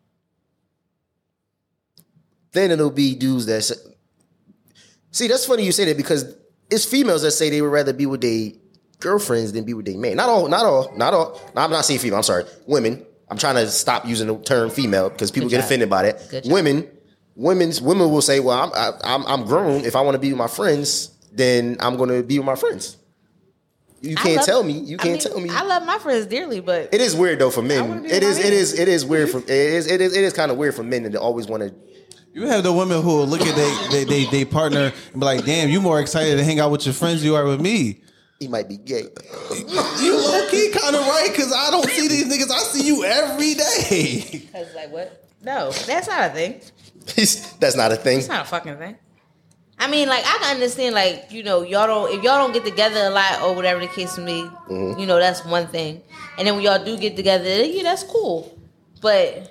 Then it'll be dudes that say, see, that's funny you say that because it's females that say they would rather be with their girlfriends than be with their man. Not all. No, I'm not saying female. I'm sorry. Women. I'm trying to stop using the term female because people get offended by that. Women will say, well, I'm grown. If I want to be with my friends, then I'm going to be with my friends. You can't tell me. I love my friends dearly, but it is weird though for men. It is weird for it is kind of weird for men to always want to. You have the women who will look at they partner and be like, damn, you more excited to hang out with your friends than you are with me. He might be gay. You low key kind of right, because I don't see these niggas. I see you every day. Because like what? No, that's not a thing. That's not a thing. It's not a fucking thing. I mean, like I can understand, like if y'all don't get together a lot or whatever the case may be, that's one thing. And then when y'all do get together, that's cool. But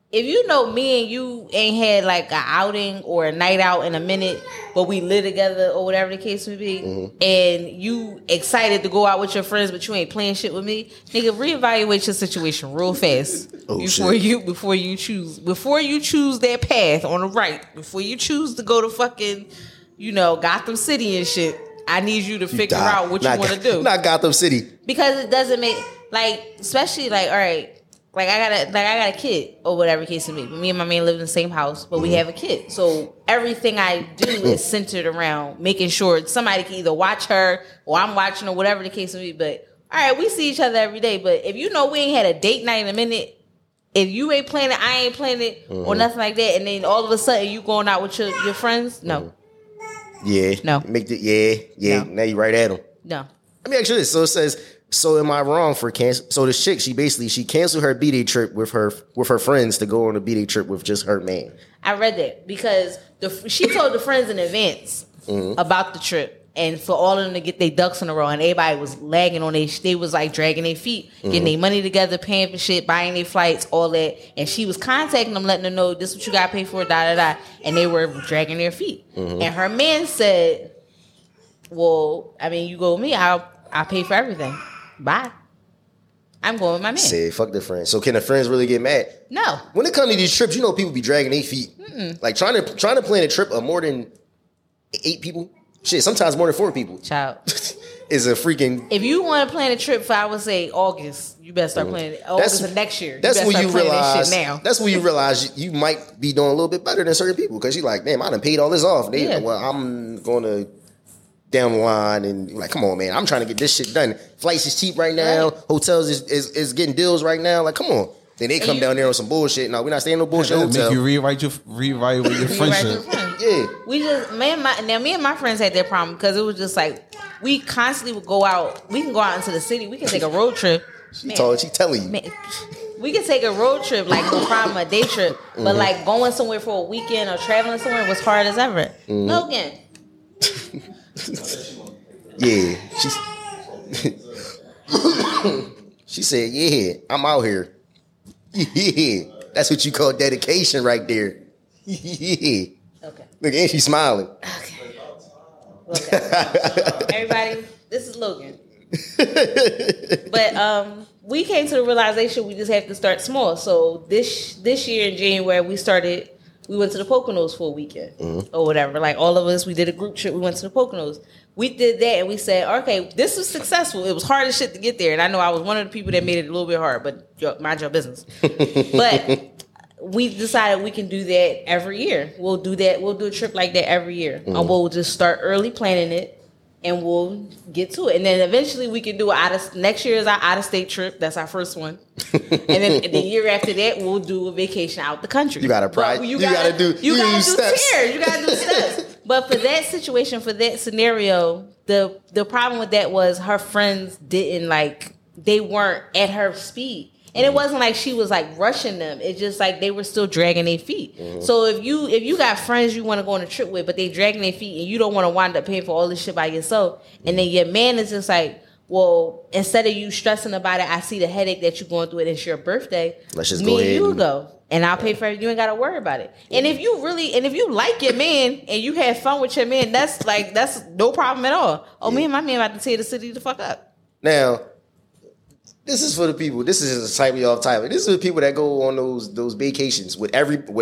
if you know me and you ain't had like an outing or a night out in a minute, but we live together or whatever the case may be, and you excited to go out with your friends, but you ain't playing shit with me, nigga, reevaluate your situation real fast before you choose that path on the right, before you choose to go to fucking, Gotham City and shit. I need you to figure out what you want to do. Not Gotham City, because it doesn't make especially all right. Like I got a kid or whatever case may be. Me and my man live in the same house, but we have a kid. So everything I do is centered around making sure somebody can either watch her or I'm watching or whatever the case may be. But all right, we see each other every day. But if we ain't had a date night in a minute, if you ain't playing it, I ain't playing it or nothing like that, and then all of a sudden you going out with your friends, no. Yeah. No. No. Now you right at them. No. Let me ask you this. So it says, so am I wrong for cancel? So the chick, she canceled her B-Day trip with her friends to go on a B-Day trip with just her man. I read that because she told the friends in advance about the trip, and for all of them to get their ducks in a row, and everybody was lagging on they was like dragging their feet, getting their money together, paying for shit, buying their flights, all that, and she was contacting them, letting them know this is what you got to pay for, and they were dragging their feet, and her man said, "Well, I mean, you go with me, I'll pay for everything. Bye. I'm going with my man." Say, fuck the friends. So can the friends really get mad? No. When it comes to these trips, people be dragging their feet. Like trying to plan a trip of more than 8 people. Shit, sometimes more than 4 people. Child. Is a freaking. If you want to plan a trip for, I would say August, you better start planning it. August of next year. That's when you realize. Now. That's when you realize you might be doing a little bit better than certain people, because you're like, damn, I done paid all this off. Well, I'm going to down the line, and you're like, come on, man, I'm trying to get this shit done. Flights is cheap right now. Right. Hotels is getting deals right now. Like, come on. Then they come down there on some bullshit. No, we're not staying in no bullshit hotel. Make you rewrite your friendship. Yeah. We just me and my friends had that problem, because it was just like we constantly would go out. We can go out into the city. We can take a road trip. She telling you. Man, we can take a road trip, like no problem, a day trip. But like going somewhere for a weekend or traveling somewhere was hard as ever. Logan. Yeah, she said, "Yeah, I'm out here." Yeah, that's what you call dedication, right there. Yeah. Okay. Look, and she's smiling. Okay. Everybody, this is Logan. But we came to the realization we just have to start small. So this year in January, we went to the Poconos for a weekend or whatever. Like all of us, we did a group trip. We went to the Poconos. We did that, and we said, okay, this was successful. It was hard as shit to get there. And I know I was one of the people that made it a little bit hard, but mind your business. But we decided we can do that every year. We'll do that. We'll do a trip like that every year. And we'll just start early planning it, and we'll get to it. And then eventually we can do next year is our out-of-state trip. That's our first one. And then the year after that, we'll do a vacation out the country. You got to pride. You got to do steps. Tiers. You got to do steps. But for that situation, for that scenario, the problem with that was her friends they weren't at her speed. And it wasn't like she was like rushing them. It's just like they were still dragging their feet. So if you got friends you want to go on a trip with, but they dragging their feet, and you don't want to wind up paying for all this shit by yourself, and then your man is just like, well, instead of you stressing about it, I see the headache that you're going through, and it's your birthday. Let's just go ahead. You go, and I'll pay for it. You ain't got to worry about it. And if you like your man and you have fun with your man, that's no problem at all. Oh, me and my man about to tear the city the fuck up. Now, this is for the people. This is just slightly off topic. This is the people that go on those vacations with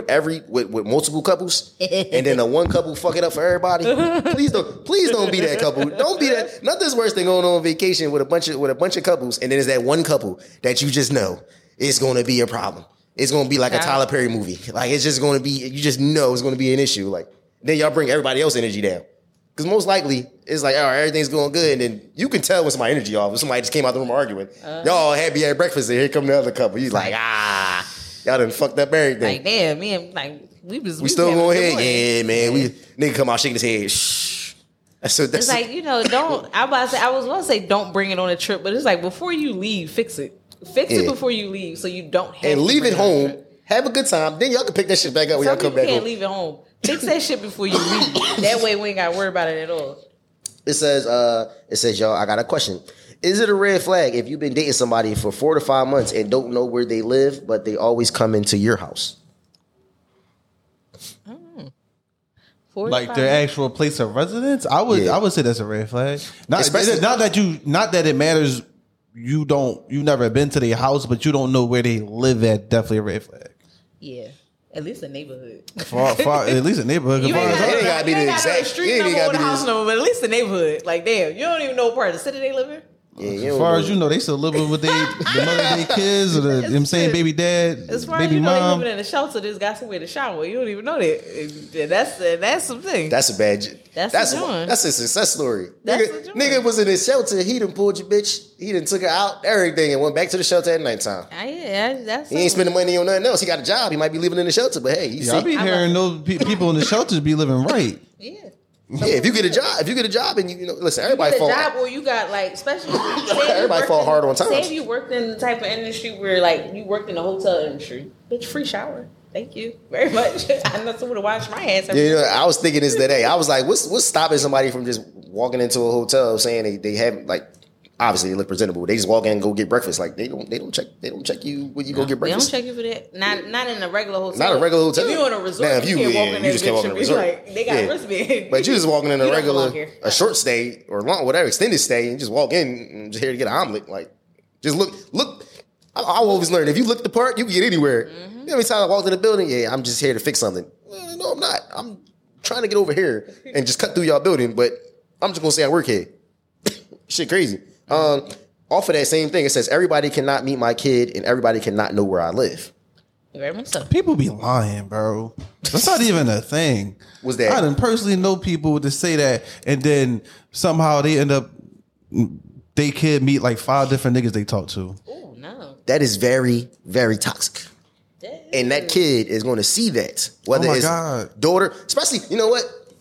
multiple couples, and then the one couple fuck it up for everybody. Please don't be that couple. Don't be that. Nothing's worse than going on vacation with a bunch of couples, and then there's that one couple that you just know it's going to be a problem. It's going to be like a Tyler Perry movie. Like, it's just going to be. You just know it's going to be an issue. Like, then y'all bring everybody else's energy down. Because most likely, it's like, all right, everything's going good. And then you can tell when somebody's energy off. If somebody just came out the room arguing. Y'all happy at breakfast, and here come the other couple. He's like, y'all done fucked up everything. Like, damn, man, we still going ahead. Yeah, man. Nigga come out shaking his head. Shh. That's it's like, don't, I was going to say don't bring it on a trip, but it's like, before you leave, fix it. Fix it before you leave, so you don't have and leave it home. Have a good time. Then y'all can pick that shit back up when y'all come back home. You can't leave it home. Fix that shit before you leave. That way we ain't got to worry about it at all. It says, y'all, I got a question. Is it a red flag if you've been dating somebody for 4 to 5 months and don't know where they live, but they always come into your house? Like their actual place of residence? I would say that's a red flag. Not that it matters. You never been to their house, but you don't know where they live at. Definitely a red flag. Yeah. At least a neighborhood. At least a neighborhood. You ain't gotta be the exact street number or the house number, but at least the neighborhood. Like, damn, you don't even know what part of the city they live in. Yeah, as far as you know, they still living with the mother of their kids or the same baby dad, as far baby as you know, mom. they living in a shelter. They just got somewhere to shower. You don't even know that. That's something. That's a bad. That's a success story. Nigga was in his shelter. He done pulled your bitch. He done took her out, everything, and went back to the shelter at nighttime. That's. He ain't spending money on nothing else. He got a job. He might be living in the shelter, but hey, I be hearing those people in the shelters be living right. Yeah. Yeah, if you get a job, and you know, listen, everybody fall. Job or you got like, especially everybody fall hard on time. Say if you worked in the type of industry where like you worked in the hotel industry, bitch, free shower. Thank you very much. I know someone to wash my hands. You know, I was thinking this today. I was like, what's stopping somebody from just walking into a hotel saying they have like. Obviously, they look presentable. They just walk in and go get breakfast. Like they don't check you when you go get breakfast. They don't check you for that. Not in a regular hotel. Not a regular hotel. If you in a resort, now, if you just can't walk in a resort. Like, they got a wristband. But you just walking in a regular, a short stay or long, whatever, extended stay, and just walk in and just here to get an omelet. Like, just look. I always learn if you look the part, you can get anywhere. Mm-hmm. Every time I walk in the building, I'm just here to fix something. Well, no, I'm not. I'm trying to get over here and just cut through y'all building, but I'm just gonna say I work here. Shit, crazy. Off of that same thing, it says everybody cannot meet my kid and everybody cannot know where I live. Very much so. People be lying, bro. That's not even a thing. Was that? I didn't personally know people to say that, and then somehow they end up they kid meet like 5 different niggas they talk to. Oh no, that is very, very toxic. And that kid is going to see that, whether it's daughter, especially. You know what?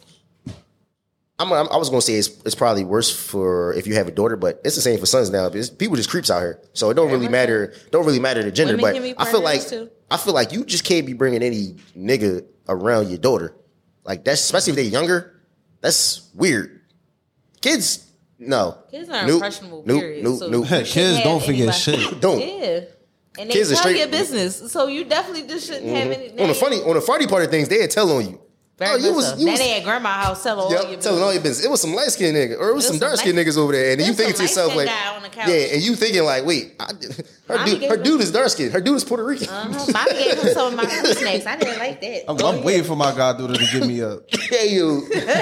I was going to say it's probably worse for if you have a daughter, but it's the same for sons now. People just creeps out here, so it don't really matter. Don't really matter the gender. But I feel like you just can't be bringing any nigga around your daughter, like that's especially if they're younger. That's weird. Kids, no. Kids are impressionable. Period. Nope. Kids don't forget shit. Don't. Yeah. And they tell your business, so you definitely just shouldn't have any. On the funny part of things, they tell on you. You was at grandma's house telling all your business. Telling all your business. It was some light skinned nigga, or it was some dark skinned niggas over there, and you thinking to yourself like, and you thinking like, wait, her dude is dark skinned, her dude is Puerto Rican. Mommy gave him some of my food snacks. I didn't like that. I'm waiting for my goddaughter to give me a. Hey yo,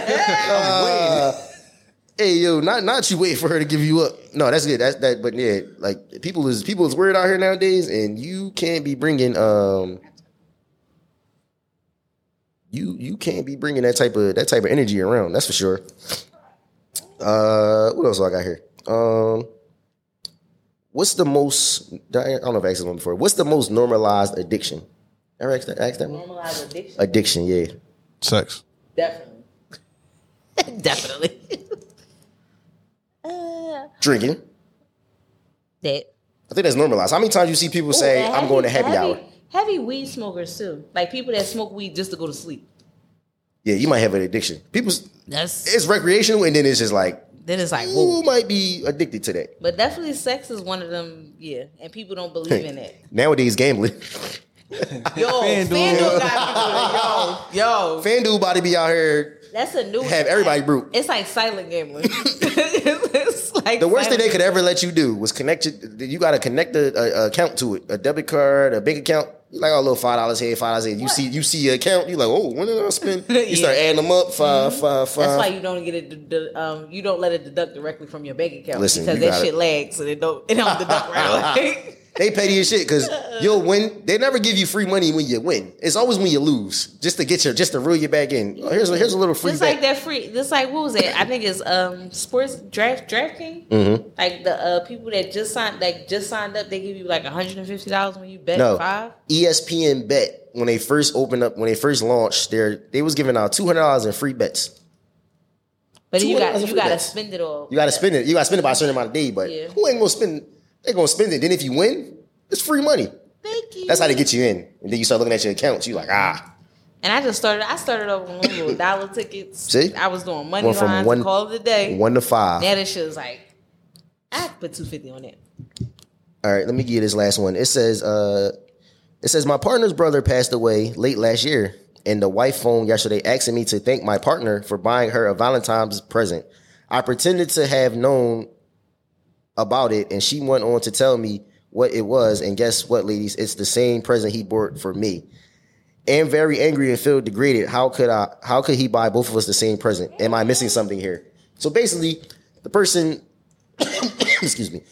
hey yo, not you waiting for her to give you up. No, that's good. That's that. But yeah, like people is weird out here nowadays, and you can't be bringing You can't be bringing that type of energy around. That's for sure. What else do I got here? What's the most? I don't know if I asked this one before. What's the most normalized addiction? Ever asked that one? Normalized addiction. Addiction, yeah. Sex. Definitely. Definitely. Drinking. That. I think that's normalized. How many times you see people say, "I'm going to happy hour"? Heavy weed smokers too, like people that smoke weed just to go to sleep. Yeah, you might have an addiction. It's recreational, and then it's just like. Then it's like, who might be addicted to that? But definitely, sex is one of them. Yeah, and people don't believe in it nowadays. Gambling. FanDuel got people. Yo, FanDuel about to be out here. That's a new. Have everybody brute. It's like silent gambling. It's like the worst thing they could ever let you do was connect you got to connect the account to it, a debit card, a bank account. Like a little $5 here, $5 here. You see your account. You like, oh, when did I spend? You start adding them up. Five. That's why you don't get it. You don't let it deduct directly from your bank account. Listen, because that shit lags, so it don't deduct right away. They petty as shit because you'll win. They never give you free money when you win. It's always when you lose, just to reel you back in. Oh, here's a little free. Just like that free. Just like what was it? I think it's sports DraftKings. Mm-hmm. Like the people that just signed up, they give you like $150 when you bet 5. ESPN Bet when they first launched, they was giving out $200 in free bets. But you got to spend it all. You got to spend it. You got to spend it by a certain amount of days. But who ain't gonna spend? They're gonna spend it. Then if you win, it's free money. Thank you. That's how they get you in. And then you start looking at your accounts. You like, And I started off with little dollar tickets. See? I was doing money lines, call it a day. 1 to 5. Now this shit was like I put 250 on it. All right, let me give you this last one. It says my partner's brother passed away late last year, and the wife phoned yesterday asking me to thank my partner for buying her a Valentine's present. I pretended to have known about it, and she went on to tell me what it was. And guess what, ladies? It's the same present he bought for me. I'm very angry and feel degraded. How could he buy both of us the same present? Am I missing something here? So basically, the person, excuse me,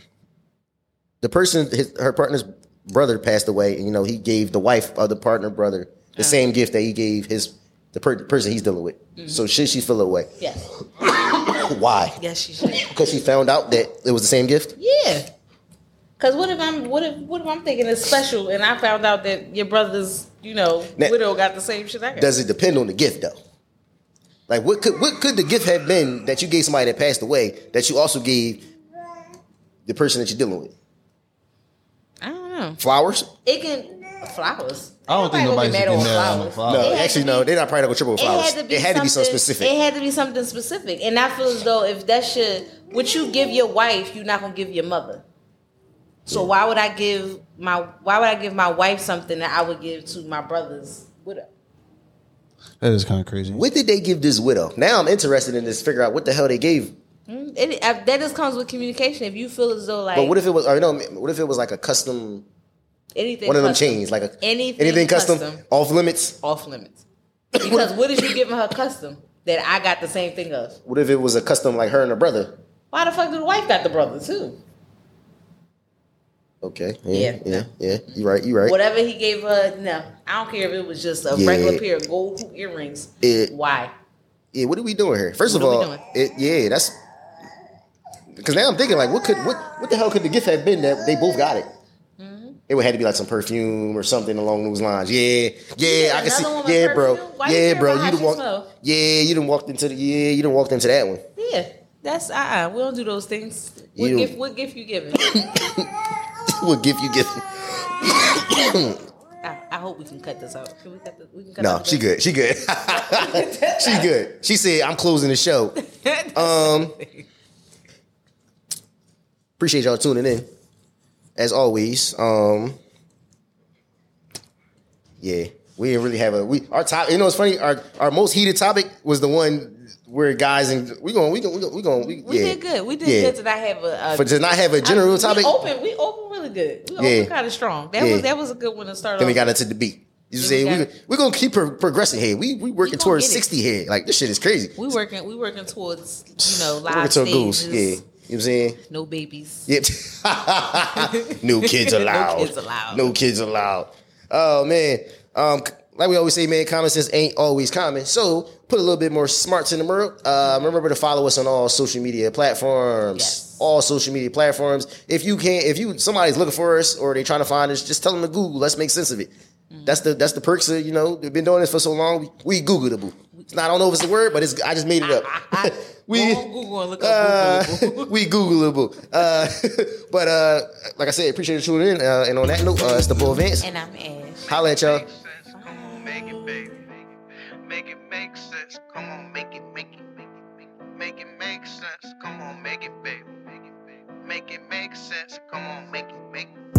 her partner's brother passed away, and he gave the wife of the partner brother the same gift that he gave the person he's dealing with. Mm-hmm. So should she feel away? Yes. Why? Yes, she should. Because she found out that it was the same gift? Yeah. Because what if I'm thinking it's special and I found out that your brother's, widow got the same shit I got? Does it depend on the gift though? Like what could the gift have been that you gave somebody that passed away that you also gave the person that you're dealing with? I don't know. Flowers? It can flowers. I don't think nobody's mad getting over mad on flowers. flowers. No, actually, no. They're not probably not gonna triple with flowers. It had to be something specific. It had to be something specific, and I feel as though if that shit, what you give your wife, you're not gonna give your mother. So why would I give my wife something that I would give to my brother's widow? That is kind of crazy. What did they give this widow? Now I'm interested in this. Figure out what the hell they gave. That just comes with communication. If you feel as though like, but what if it was? What if it was like a custom? Anything. One of them custom. chains, like anything custom, off limits. Off limits. Because what is you giving her custom that I got the same thing of? What if it was a custom like her and her brother? Why the fuck did the wife got the brother too? Okay. Yeah. You right. Whatever he gave her, no. I don't care if it was just a regular pair of gold hoop earrings. Why? Yeah, what are we doing here? First of all, that's because now I'm thinking like, what the hell could the gift have been that they both got it? Mm-hmm. It would have to be like some perfume or something along those lines. Yeah, I can see. Yeah, bro. Yeah, bro. You done walked into that one. Yeah, that's we don't do those things. What gift you giving? What gift you giving? I hope we can cut this out. Can we cut this? We can cut no, she good. She good. She good. She said, I'm closing the show. Appreciate y'all tuning in. As always. Yeah. We didn't really have our top. It's funny. Our most heated topic was the one where guys and we did good. We did good to not have to not have a general topic. We open really good. We open kind of strong. That was a good one to start. Then we got into the beat. You say we're gonna keep progressing here. We working towards 60 here. Like this shit is crazy. We working towards live stages. Goals. Yeah. You know what I'm saying? No babies. Yep. No kids allowed. No kids allowed. Oh man. Like we always say, man, common sense ain't always common. So put a little bit more smarts in the world. Remember to follow us on all social media platforms. Yes. All social media platforms. If somebody's looking for us or they trying to find us, just tell them to Google. Let's make sense of it. Mm-hmm. That's the perks of, they've been doing this for so long. We Googleable. I don't know if it's a word, but I just made it up. Go on Google and look up Googleable. We Googleable. But like I said, appreciate you tuning in. And on that note, it's the Bull Vance. And I'm Ash. Holla at y'all. Make it, baby. Make it make sense. Come on, make it make sense. Come on, make it, baby. Make it make sense. Come on, make it